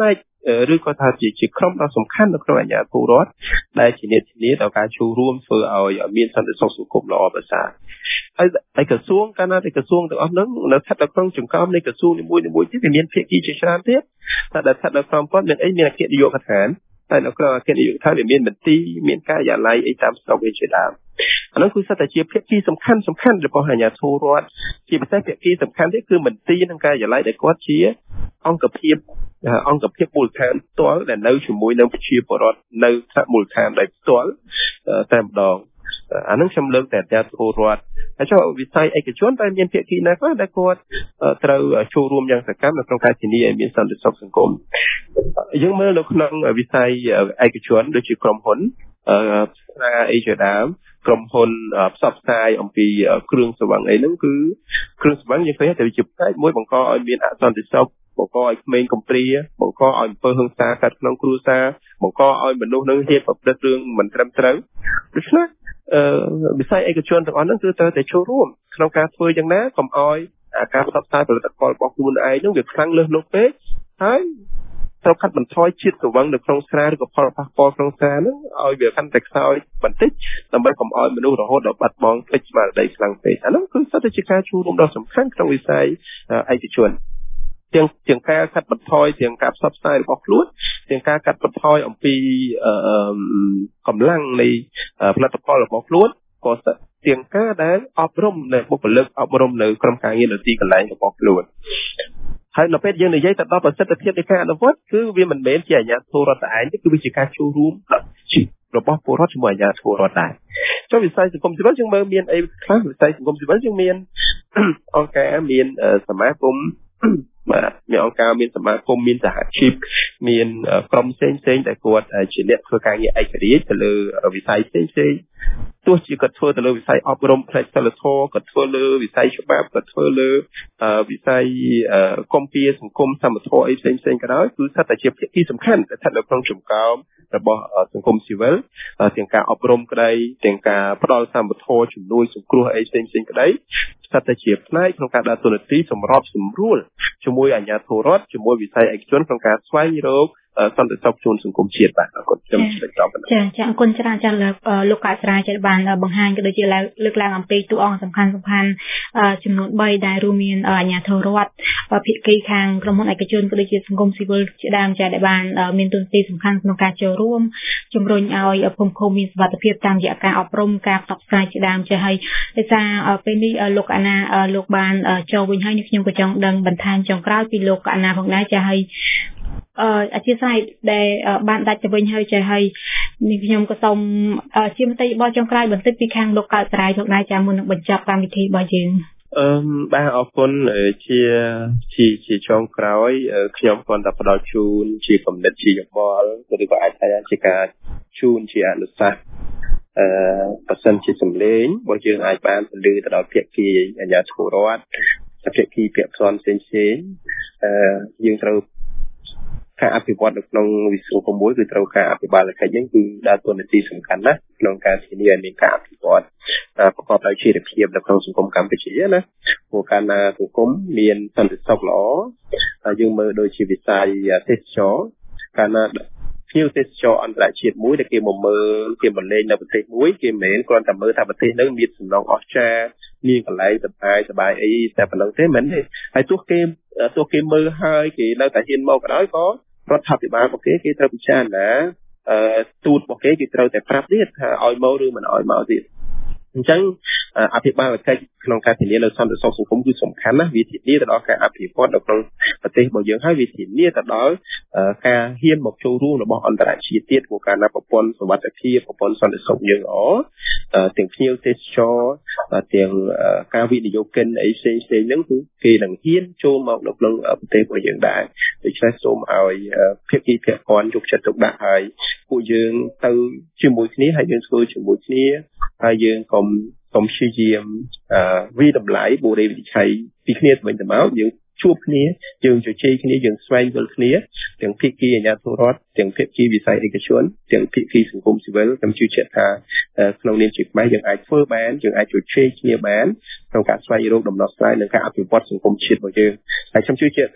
ឬក៏ថាជាក្រុមដ៏សំខាន់នៅក្នុងអាជ្ញាធររដ្ឋដែលជាអ្នកធានាដល់ការចូលរួមធ្វើឲ្យមានសន្តិសុខសង្គមល្អប្រសើរហើយក្រសួងកាលណាតែក្រសួងទាំងអស់ហ្នឹងនៅស្ថិតនៅក្នុងចង្កោមនៃក្រសួងនីមួយៗទៀតវាមានភាគីជាច្រើនទៀតតែដែលស្ថិតនៅក្នុងគាត់មានអីមានអគ្គនាយកដ្ឋានតែនៅក្នុងអគ្គនាយកដ្ឋានវាមានមន្ទីរមានការិយាល័យអីតាមស្រុកវាជាដើមអានោះគឺសិតតែជាភាគីសំខាន់របស់អាជ្ញាធររដ្ឋជាពិសេសភាគីសំខាន់ទៀតគឺមន្ទីរនិងការិយាល័យដែលគាត់ជាអង្គភាពមូលដ្ឋានផ្ទាល់ដែលនៅជាមួយនឹងប្រជាពលរដ្ឋនៅថ្នាក់មូលដ្ឋានដោយផ្ទាល់តែម្ដងអានឹងខ្ញុំលើកតែអាជ្ញាធររដ្ឋហើយចុះវិស័យឯកជនតែមានភាគីណាខ្លះដែលគាត់ត្រូវចូលរួមយ៉ាងសកម្មនៅក្នុងការធានាឲ្យមានសន្តិសុខសង្គមយើងមើលនៅក្នុងវិស័យឯកជនដូចជាក្រុមហ៊ុនផ្សារអីជាដើមក្រុមហ៊ុនផ្សព្វផ្សាយអំពីគ្រឿងស្រវឹងអីហ្នឹងគឺគ្រឿងស្រវឹងយើងឃើញតែជាផ្នែកមួយបង្កឲ្យមានអសន្តិសុខបង្កឲ្យក្មេងកំព្រាបង្កឲ្យអំពើហិង្សាកើតក្នុងគ្រួសារបង្កឲ្យមនុស្សនឹងហ៊ានប្រព្រឹត្តរឿងមិនត្រឹមត្រូវដូច្នេះវិស័យឯកជនទាំងអស់ហ្នឹងគឺត្រូវតែចូលរួមក្នុងការធ្វើយ៉ាងណាកុំឲ្យការផ្សព្វផ្សាយផលិតផលរបស់ខ្លួនឯងហ្នឹងវាខ្លាំងលើសលប់ពេកហើយត្រូវកាត់បន្ថយជាតិស្រវឹងនៅក្នុងស្រាឬក៏ផលប៉ះពាល់ក្នុងស្រាហ្នឹងឲ្យវាកាន់តែខ្សោយបន្តិចដើម្បីកុំឲ្យមនុស្សរហូតដល់បាត់បង់ពេជ្រស្មារតីខ្លាំងពេកអាហ្នឹងគឺសិតតែជាការចូលរួមដ៏សំខាន់ក្នុងវិស័យឯកជនទាំងការកាត់បន្ថយទាំងការផ្សព្វផ្សាយរបស់ខ្លួនទាំងការកាត់បន្ថយអំពីកម្លាំងនៃផលិតផលរបស់ខ្លួនក៏ទាំងការដែលអប់រំនៅបុគ្គលិកអប់រំនៅក្រុមការងារនៅទីកន្លែងរបស់ខ្លួនហើយនៅពេលយើងនិយាយទៅដល់ប្រសិទ្ធភាពនៃការអនុវត្តគឺវាមិនមែនជាអាជ្ញាធររដ្ឋឯងទេគឺវាជាការចូលរួមរបស់ពលរដ្ឋជាមួយអាជ្ញាធររដ្ឋដែរចុះវិស័យសង្គមស៊ីវិលយើងមើលមានអីខ្លះវិស័យសង្គមស៊ីវិលយើងមានអង្គការមានសមាគមបាទមានអង្គការមានសមាគមមានសហជីពមានក្រុមផ្សេងដែលគាត់ជាអ្នកធ្វើការងារឯករាជ្យទៅលើវិស័យផ្សេងទោះជាគាត់ធ្វើទៅលើវិស័យអប់រំផ្នែកសិលធម៌គាត់ធ្វើលើវិស័យច្បាប់គាត់ធ្វើលើវិស័យគាំពារសង្គមសមធម៌អីផ្សេងក៏ដោយគឺស្ថិតតែជាភាគីសំខាន់ដែលស្ថិតនៅក្នុងចំកោមរបស់សង្គមស៊ីវិលទាំងការអប់រំក្តីទាំងការផ្ដល់សមធម៌ជំនួយសង្គ្រោះអីផ្សេងក្តីស្ថិតតែជាផ្នែកក្នុងការដើរតួនាទីសម្របសម្រួលជាមួយអាជ្ញាធររដ្ឋជាមួយវិស័យឯកជនក្នុងការស្វែងរកសន្តិសុខជូនសង្គមជាតិបាទអរគុណខ្ញុំឆ្លៃតបចាអរគុណច្រើនចាលោកកស្រាជាបានបង្ហាញក៏ដូចជាលើកឡើងអំពីតួអង្គសំខាន់ចំនួន3ដែលរួមមានអាជ្ញាធររដ្ឋភាគីខាងក្រុមហ៊ុនឯកជនក៏ដូចជាសង្គមស៊ីវិលជាដើមចាដែលបានមានតួនាទីសំខាន់ក្នុងការចូលរួមជំរុញឲ្យភូមិឃុំមានសុវត្ថិភាពតាមរយៈការអប់រំការផ្សព្វផ្សាយជាដើមចាហើយដោយសារពេលនេះលោកអាណាលោកបានចូលវិញហើយខ្ញុំក៏ចង់ដឹងបន្ថែមចុងក្រោយពីលោកអាណាផងដែរចាហើយអធិស្ឋានដែលបានដាច់ទៅវិញហើយចាហើយនេះខ្ញុំក៏សូមជាមតិរបស់ចុងក្រោយបន្តិចពីខាងលោកកៅសរាយផងដែរចាមុននឹងបញ្ចប់កម្មវិធីរបស់យើងបាទអរគុណជាចុងក្រោយខ្ញុំគាត់តែផ្ដល់ជូនជាគំនិតជាយោបល់ឬក៏អាចថាជាការជូនជាអនុសាសន៍បើសិនជាសម្លេងរបស់យើងអាចបានពលឺទៅដល់ភាគីអាជ្ញាធររដ្ឋភាគីពាក់ព័ន្ធផ្សេងយើងត្រូវការអភិវឌ្ឍនៅក្នុងវិស័យ6គឺត្រូវការអភិបាលកិច្ចហ្នឹងគឺដើរតួនាទីសំខាន់ណាស់ក្នុងការធានាឲ្យមានការអភិវឌ្ឍប្រកបដោយជីវភាពនៅក្នុងសង្គមកម្ពុជាណាព្រោះកាលណាសង្គមមានសន្តិសុខល្អយើងមើលដូចជាវិស័យទេសចរកាលណាភ្ញៀវទេសចរអន្តរជាតិមួយដែលគេមកមើលគេមកលេងនៅប្រទេសមួយគេមិនមែនគ្រាន់តែមើលថាប្រទេសហ្នឹងមានសំណង់អស្ចារ្យមានកន្លែងសប្បាយអីតែប៉ុណ្្នឹងទេមិនទេហើយទោះគេមើលហើយគេនៅតែហ៊ានមកក៏ដោយក៏រដ្ឋាភិបាលរបស់គេត្រូវពិចារណាទូតរបស់គេត្រូវតែប្រាប់ទៀតថាឲ្យមកឬមិនឲ្យមកទៀតអញ្ចឹងអភិបាលកិច្ចក្នុងការធានានៅសន្តិសុខសង្គមគឺសំខាន់ណាស់វាធានាទៅដល់ការអភិវឌ្ឍនៅក្នុងប្រទេសរបស់យើងហើយវាធានាទៅដល់ការហ៊ានមកចូលរួមរបស់អន្តរជាតិទៀតព្រោះការណាប្រព័ន្ធសុវត្ថិភាពប្រព័ន្ធសន្តិសុខយើងល្អទាំងភ្ញៀវទេសចរទាំងការវិនិយោគិនអីផ្សេងហ្នឹងគឺគេនឹងហ៊ានចូលមកនៅក្នុងប្រទេសរបស់យើងដែរដូច្នេះសូមឲ្យភាគីពាក់ព័ន្ធយកចិត្តទុកដាក់ហើយពួកយើងទៅជាមួយគ្នាហើយយើងធ្វើជាមួយគ្នាហើយយើងកុំព្យាយាមវិតម្លៃបុរិយវិថីពីគ្នាទៅវិញទៅមកយើងជួបគ្នាយើងជជែកគ្នាយើងស្វែងយល់គ្នាទាំងភាគីអាជ្ញាធររដ្ឋទាំងភាគីវិស័យឯកជនទាំងភាគីសង្គមស៊ីវិលខ្ញុំជឿជាក់ថាក្នុងនាមជាខ្មែរយើងអាចធ្វើបានយើងអាចជជែកគ្នាបានក្នុងការស្វែងរកដំណោះស្រាយនិងការអភិវឌ្ឍសង្គមជាតិរបស់យើងហើយខ្ញុំជឿជាក់ថា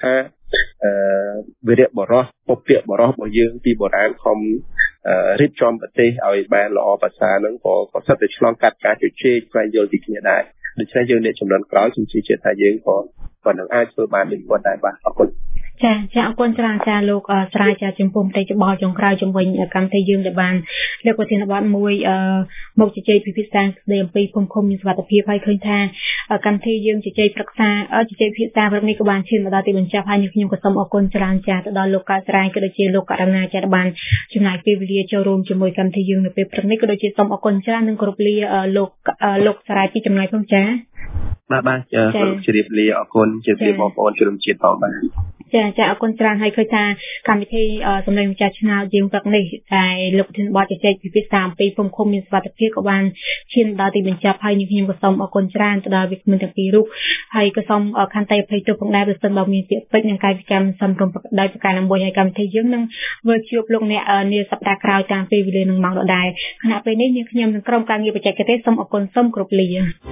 វិរៈបរោះពុព្វបរោះរបស់យើងពីបុរាណខំរៀបចំប្រទេសឲ្យបានល្អប្រសើរហ្នឹងក៏សិតតែឆ្លងកាត់ការជជែកស្វែងយល់ពីគ្នាដែរដូច្នេះយើងអ្នកចំនួនក្រោយខ្ញុំជឿជាក់ថាយើងក៏នឹងអាចធ្វើបានដូចគាត់ដែរបាទអរគុណចាអរគុណច្រើនចាលោកស្រាយចាចំពោះមតិយោបល់ចុងក្រោយជំវិញកម្មវិធីយើងដែលបានលើកប្រធានបទមួយមកជជែកពិភាក្សាស្ដីអំពីភូមិឃុំមានសុវត្ថិភាពហើយឃើញថាកម្មវិធីយើងជជែកប្រឹក្សាជជែកពិភាក្សាព្រឹកនេះក៏បានឈានមកដល់ទីបញ្ចប់ហើយខ្ញុំក៏សូមអរគុណច្រើនចាទៅដល់លោកកើតស្រាយក៏ដូចជាលោកករណាចាដែលបានចំណាយពេលវេលាចូលរួមជាមួយកម្មវិធីយើងនៅពេលព្រឹកនេះក៏ដូចជាសូមអរគុណច្រើននិងគោរពលាលោកស្រាយពីចំណាយផងចាបាទជម្រាបលាអរគុណជម្រាបបងប្អូនជនជាតិផងបាទចាអរគុណច្រើនហើយឃើញថាកម្មវិធីសម្លេងម្ចាស់ឆ្នោតយើងព្រឹកនេះតែលោកប្រធានបទជជែកពិភាក្សាអំពីភូមិឃុំមានសុវត្ថិភាពក៏បានឈានដល់ទីបញ្ចប់ហើយខ្ញុំក៏សូមអរគុណច្រើនទៅដល់វិក្កាមទាំងពីររូបហើយក៏សូមខន្តីអភ័យទោសផងដែរបើសិនបើមានពាក្យពេចន៍និងកាយវិការមិនសមរម្យដោយប្រការណាមួយហើយកម្មវិធីយើងនឹងធ្វើជួបលោកអ្នកនាសប្តាហ៍ក្រោយតាមពេលវេលានឹងម៉ោងដដែលខណៈពេលនេះខ្ញុំនិងក្រុមការងារបច្ចេកទេសសូមអរគុណសូមគោរពលា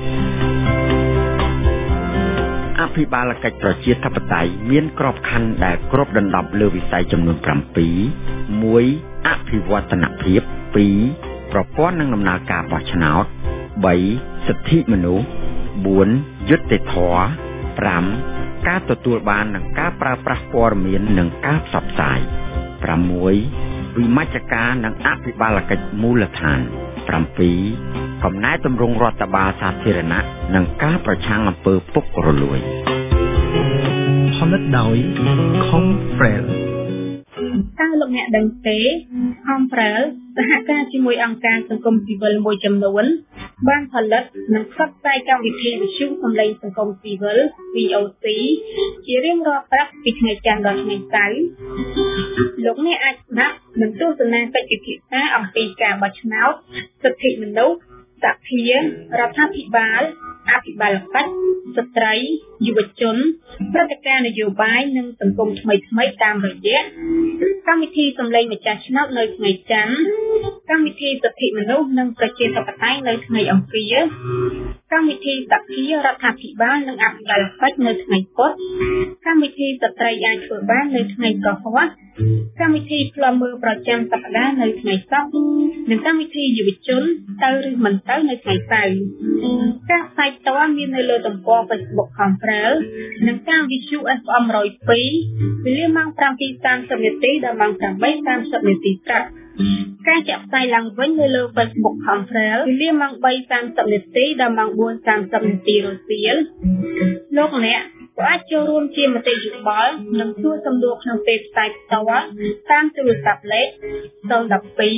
អភិបាលកិច្ចប្រជាធិបតេយ្យមានក្របខ័ណ្ឌដែលគ្របដណ្ដប់លើវិស័យចំនួន7 1. អភិវឌ្ឍនភាព 2. ប្រព័ន្ធនិងដំណើរការបោះឆ្នោត 3. សិទ្ធិមនុស្ស 4. យុត្តិធម៌ 5. ការទទួលបាននិងការប្រើប្រាស់ព័ត៌មាននិងការផ្សព្វផ្សាយ 6. វិមជ្ឈការនិងអភិបាលកិច្ចមូលដ្ឋាន 7. កំណែទម្រង់រដ្ឋបាលសាធារណៈនិងការប្រឆាំងអំពើពុករលួយផលិតដោយ Confrel តើលោកអ្នកដឹងទេ Confrel សហការជាមួយអង្គការសង្គមស៊ីវិលមួយចំនួនបានផលិតនិងផ្សព្វផ្សាយកម្មវិធីវិទ្យុសម្លេងសង្គមស៊ីវិល VOC ជារៀងរាល់ព្រឹកពីថ្ងៃច័ន្ទដល់ថ្ងៃសៅរ៍លោកអ្នកអាចស្ដាប់និងទស្សនាកិច្ចពិភាក្សាអំពីការបោះឆ្នោតសិទ្ធិមនុស្សសភារដ្ឋាភិបាលអភិបាលកិច្ចស្ត្រីយុវជនព្រឹត្តិការណ៍នយោបាយនិងសង្គមថ្មីៗតាមរយៈកម្មវិធីសម្លេងម្ចាស់ឆ្នោតនៅថ្ងៃច័ន្ទកម្មវិធីសិទ្ធិមនុស្សនិងប្រជាធិបតេយ្យនៅថ្ងៃអង្គារកម្មវិធីសភារដ្ឋាភិបាលនិងអភិបាលកិច្ចនៅថ្ងៃពុធកម្មវិធីស្ត្រីអាចធ្វើបាននៅថ្ងៃកុហកកម្មវិធីផ្លំមើលប្រចាំសប្តាហ៍នៅថ្ងៃសុក្រនិងកម្មវិធីយុវជនទៅឬមិនទៅនៅថ្ងៃសៅរ៍ការផ្សាយផ្ទាល់មាននៅលើទំព័រ Facebook Confrel និងតាមវិទ្យុ FM 102 វេលាម៉ោង 7:30 នាទីដល់ម៉ោង 8:30 នាទីព្រឹកការចាក់ផ្សាយឡើងវិញនៅលើ Facebook Confrel វេលាម៉ោង 3:30 នាទីដល់ម៉ោង 4:30 នាទីរសៀលលោកអ្នកក៏អាចចូលរួមជាមតិយោបល់និងសួរសំណួរក្នុងពេលផ្សាយផ្ទាល់តាមទូរស័ព្ទលេខ012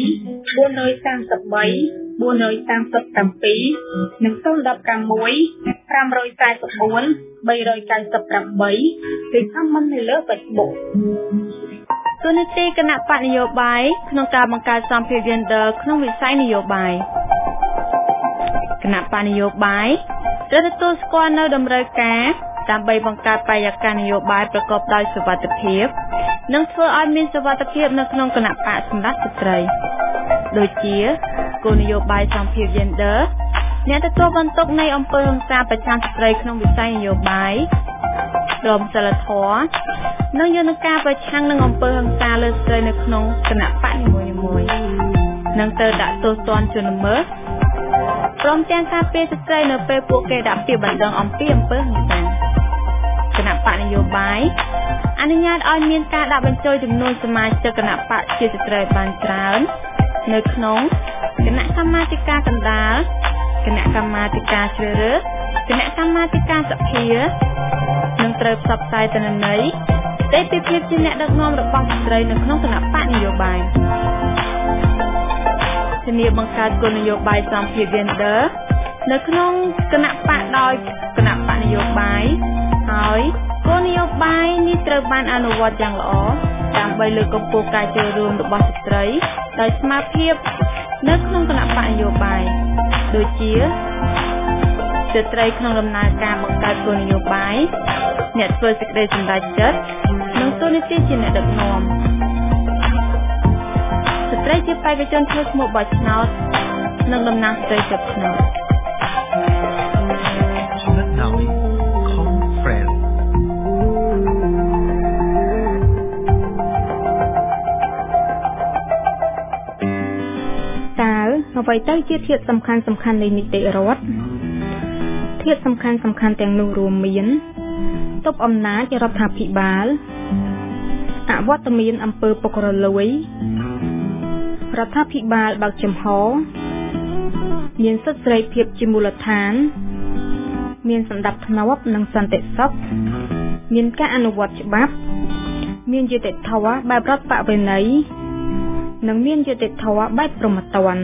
433 437 និង016 544 398 ឬខមមិននៅលើ Facebook ទូនីតិគណៈបកនយោបាយក្នុងការបង្កើតសម្ភារ gender ក្នុងវិស័យនយោបាយគណៈបកនយោបាយត្រូវទទួលស្គាល់នៅតម្រូវការដើម្បីបង្កើតបរិយាកាសនយោបាយប្រកបដោយសុវត្ថិភាពនិងធ្វើឲ្យមានសុវត្ថិភាពនៅក្នុងគណៈបកសម្រាប់ស្ត្រីដូចជាគោលនយោបាយសម្ភារ gender អ្នកទទួលបន្ទុកនៃអំពើហិង្សាប្រឆាំងស្ត្រីក្នុងវិស័យនយោបាយក្រមសីលធម៌និងយន្តការប្រឆាំងនឹងអំពើហិង្សាលើស្ត្រីនៅក្នុងគណៈបកនីមួយៗនិងត្រូវដាក់ទោសទណ្ឌជនល្មើសព្រមទាំងការពារស្ត្រីនៅពេលពួកគេដាក់ពាក្យបណ្ដឹងអំពីអំពើហិង្សាគណៈបកនយោបាយអនុញ្ញាតឲ្យមានការដាក់បញ្ចូលចំនួនសមាជិកគណៈបកជាស្ត្រីបានច្រើននៅក្នុងគណៈកម្មាធិការកណ្ដាលគណៈកម្មាធិការជ្រើសរើសគណៈកម្មាធិការសភានិងត្រូវផ្សព្វផ្សាយទិន្នន័យស្ដីពីភាពជាអ្នកដឹកនាំរបស់ស្ត្រីនៅក្នុងគណៈបកនយោបាយធានាបង្កើតគោលនយោបាយសម្ភារ gender នៅក្នុងគណៈបកដោយគណៈបកនយោបាយហើយគោលនយោបាយនេះត្រូវបានអនុវត្តយ៉ាងល្អដើម្បីលើកកម្ពស់ការចូលរួមរបស់ស្ត្រីដោយស្មារតីនៅក្នុងគណៈបកនយោបាយដូចជាស្ត្រីក្នុងដំណើរការបង្កើតគោលនយោបាយអ្នកធ្វើសេចក្តីសម្រេចចិត្តនិងទូនីតិជាអ្នកដឹកនាំស្ត្រីជាបេក្ខជនធ្វើឈ្មោះបោះឆ្នោតនិងតំណាងស្ត្រីជាប់ឆ្នោតផលិតដោយ Confrel អ្វីទៅជាធាតុសំខាន់នៃនីតិរដ្ឋធាតុសំខាន់ទាំងនោះរួមមានទប់អំណាចរដ្ឋាភិបាលអវត្តមានអំពើពុករលួយរដ្ឋាភិបាលបើកចំហមានសិទ្ធិសេរីភាពជាមូលដ្ឋានមានសន្តិភាពនិងសន្តិសុខមានការអនុវត្តច្បាប់មានយុត្តិធម៌បែបរដ្ឋបវេណីនិងមានយុត្តិធម៌បែបព្រហ្មទណ្ឌ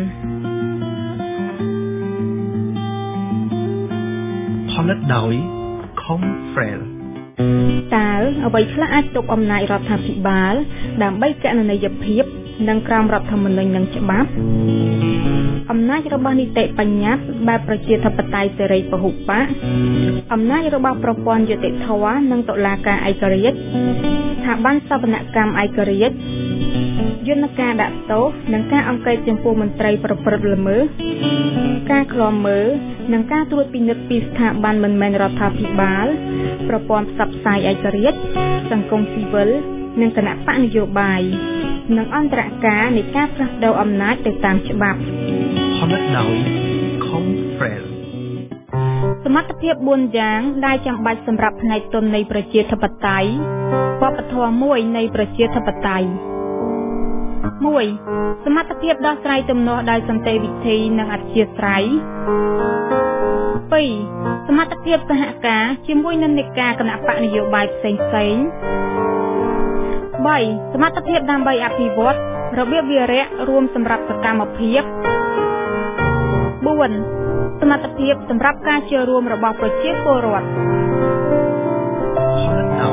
ផលិតដោយ Confrel តើអ្វីខ្លះអាចទប់អំណាចរដ្ឋាភិបាលដើម្បីកណន័យភាពនិងក្រមរដ្ឋធម្មនុញ្ញនិងច្បាប់អំណាចរបស់នីតិបញ្ញត្តិបែបប្រជាធិបតេយ្យសេរីពហុបកអំណាចរបស់ប្រព័ន្ធយុត្តិធម៌និងតុលាការឯករាជ្យស្ថាប័នសវនកម្មឯករាជ្យយន្តការដាក់ទោសនិងការអង្កេតចំពោះមន្ត្រីប្រព្រឹត្តល្មើសការឃ្លាំមើលនិងការត្រួតពិនិត្យពីស្ថាប័នមិនមែនរដ្ឋាភិបាលប្រព័ន្ធផ្សព្វផ្សាយឯករាជ្យសង្គមស៊ីវិលនិងគណៈបកនយោបាយនិងអន្តរការនៃការផ្លាស់ប្តូរអំណាចទៅតាមច្បាប់ផលិតដោយ Confrel សមត្ថភាព4យ៉ាងដែលចាំបាច់សម្រាប់ផ្នែកទន់នៃប្រជាធិបតេយ្យវប្បធម៌មួយនៃប្រជាធិបតេយ្យ 1. សមត្ថភាពដោះស្រាយទំនាស់ដោយសន្តិវិធីនិងអធ្យាស្រ័យ 2. សមត្ថភាពសហការជាមួយនិន្នាការគណៈបកនយោបាយផ្សេងៗ 3. សមត្ថភាពដើម្បីអភិវឌ្ឍរបៀបវារៈរួមសម្រាប់សកម្មភាព 4. សមត្ថភាពសម្រាប់ការចូលរួមរបស់ប្រជាពលរដ្ឋផលិតដោយ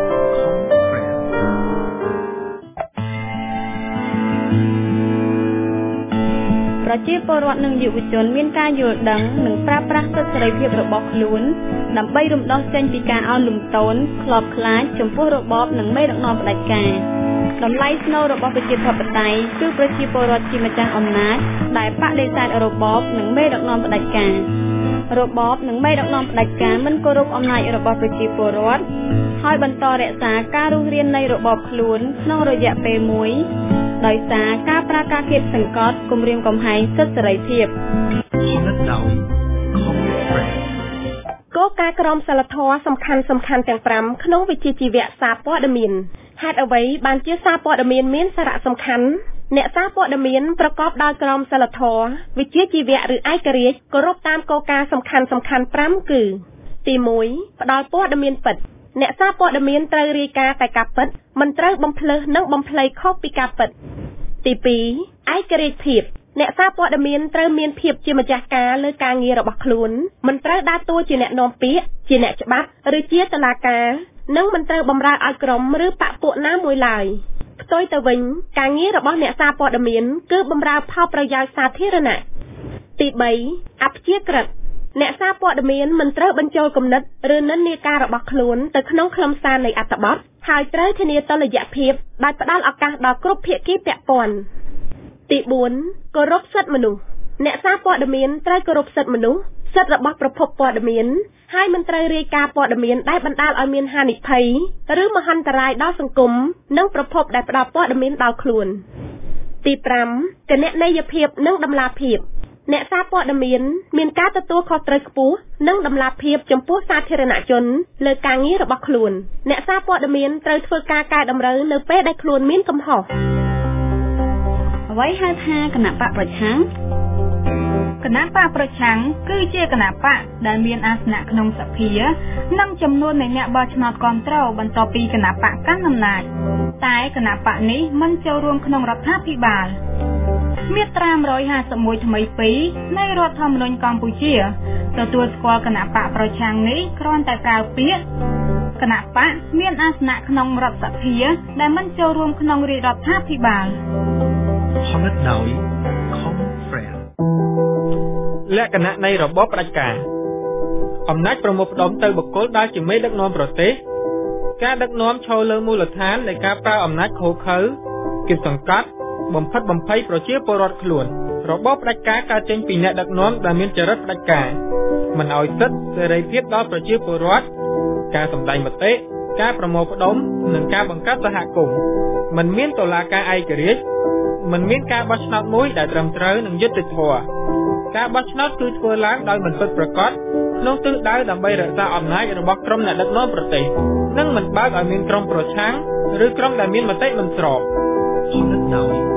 ប្រជាពលរដ្ឋនិងយុវជនមានការយល់ដឹងនិងប្រើប្រាស់សិទ្ធិសេរីភាពរបស់ខ្លួនដើម្បីរំដោះចេញពីការអន់លំទោនខ្លោបខ្លាចចំពោះរបបនិងមេដឹកនាំផ្ដាច់ការតម្លៃស្នូលរបស់ប្រជាធិបតេយ្យគឺប្រជាពលរដ្ឋជាម្ចាស់អំណាចដែលបដិសេធរបបនិងមេដឹកនាំផ្ដាច់ការរបបនិងមេដឹកនាំផ្ដាច់ការមិនគោរពអំណាចរបស់ប្រជាពលរដ្ឋហើយបន្តរក្សាការរស់រាននៃរបបខ្លួនក្នុងរយៈពេលមួយដោយសារការប្រើការគៀបសង្កត់គំរាមកំហែងសិទ្ធិសេរីភាពផលិតដោយ Confrel គោលការណ៍ក្រមសីលធម៌សំខាន់ទាំង5ក្នុងវិជ្ជាជីវៈសារព័ត៌មានហេតុអ្វីបានជាសារព័ត៌មានមានសារៈសំខាន់អ្នកសារព័ត៌មានប្រកបដោយក្រមសីលធម៌វិជ្ជាជីវៈឬឯករាជ្យគោរពតាមគោលការណ៍សំខាន់5គឺទី1ផ្ដល់ព័ត៌មានពិតអ្នកសារព័ត៌មានត្រូវរាយការណ៍តែការពិតមិនត្រូវបំភ្លើសនិងបំភ្លៃខុសពីការពិតទី2ឯករាជ្យភាពអ្នកសារព័ត៌មានត្រូវមានភាពជាម្ចាស់ការលើការងាររបស់ខ្លួនមិនត្រូវដើរតួជាអ្នកនាំពាក្យជាអ្នកច្បាប់ឬជាតុលាការនិងមិនត្រូវបម្រើឲ្យក្រុមឬបកពួកណាមួយឡើយផ្ទុយទៅវិញការងាររបស់អ្នកសារព័ត៌មានគឺបម្រើផលប្រយោជន៍សាធារណៈទី3អព្យាក្រឹតអ្នកសារព័ត៌មានមិនត្រូវបញ្ចូលគំនិតឬនិន្នាការរបស់ខ្លួនទៅក្នុងខ្លឹមសារនៃអត្ថបទហើយត្រូវធានាតុល្យភាពដោយផ្ដល់ឱកាសដល់គ្រប់ភាគីពាក់ព័ន្ធទី4គោរពសិទ្ធិមនុស្សអ្នកសារព័ត៌មានត្រូវគោរពសិទ្ធិមនុស្សសិទ្ធិរបស់ប្រភពព័ត៌មានហើយមិនត្រូវរាយការណ៍ព័ត៌មានដែលបណ្ដាលឲ្យមានហានិភ័យឬមហន្តរាយដល់សង្គមនិងប្រភពដែលផ្ដល់ព័ត៌មានដល់ខ្លួនទី5គណនេយ្យភាពនិងតម្លាភាពអ្នកសារព័ត៌មានការទទួលខុសត្រូវខ្ពស់និងតម្លាភាពចំពោះសាធារណជនលើការងាររបស់ខ្លួនអ្នកសារព័ត៌មានត្រូវធ្វើការកែតម្រូវនៅពេលដែលខ្លួនមានកំហុសអ្វីហៅថាគណៈបកប្រឆាំងគណៈបកប្រឆាំងគឺជាគណៈបកដែលមានអាសនៈក្នុងសភានិងចំនួននៃអ្នកបោះឆ្នោតគាំទ្របន្ទាប់ពីគណៈបកកាន់អំណាចតែគណៈបកនេះមិនចូលរួមក្នុងរដ្ឋាភិបាលមាត្រា151ថ្មី2នៃរដ្ឋធម្មនុញ្ញកម្ពុជាទទួលស្គាល់គណៈបកប្រឆាំងនេះគ្រាន់តែប្រើពាក្យគណៈបកមានអាសនៈក្នុងរដ្ឋសភាដែលមិនចូលរួមក្នុងរាជរដ្ឋាភិបាលផលិតដោយ Confrel លក្ខណៈនៃរបបផ្ដាច់ការអំណាចប្រមូលផ្ដុំទៅបុគ្គលដែលជាមេដឹកនាំប្រទេសការដឹកនាំឈរលើមូលដ្ឋាននៃការប្រើអំណាចឃោរឃៅគៀបសង្កត់បំផិតបំភ័យប្រជាពលរដ្ឋខ្លួនរបបផ្ដាច់ការកើតចេញពីអ្នកដឹកនាំដែលមានចរិតផ្ដាច់ការមិនឲ្យសិទ្ធិសេរីភាពដល់ប្រជាពលរដ្ឋការសម្ដែងមតិការប្រមូលផ្ដុំនិងការបង្កើតសហគមន៍មិនមានតុលាការឯករាជ្យមិនមានការបោះឆ្នោតមួយដែលត្រឹមត្រូវនិងយុត្តិធម៌ការបោះឆ្នោតគឺធ្វើឡើងដោយមិនពិតប្រាកដក្នុងទិសដៅដើម្បីរក្សាអំណាចរបស់ក្រុមអ្នកដឹកនាំប្រទេសនិងមិនបើកឲ្យមានក្រុមប្រឆាំងឬក្រុមដែលមានមតិមិនស្របផលិតដោយ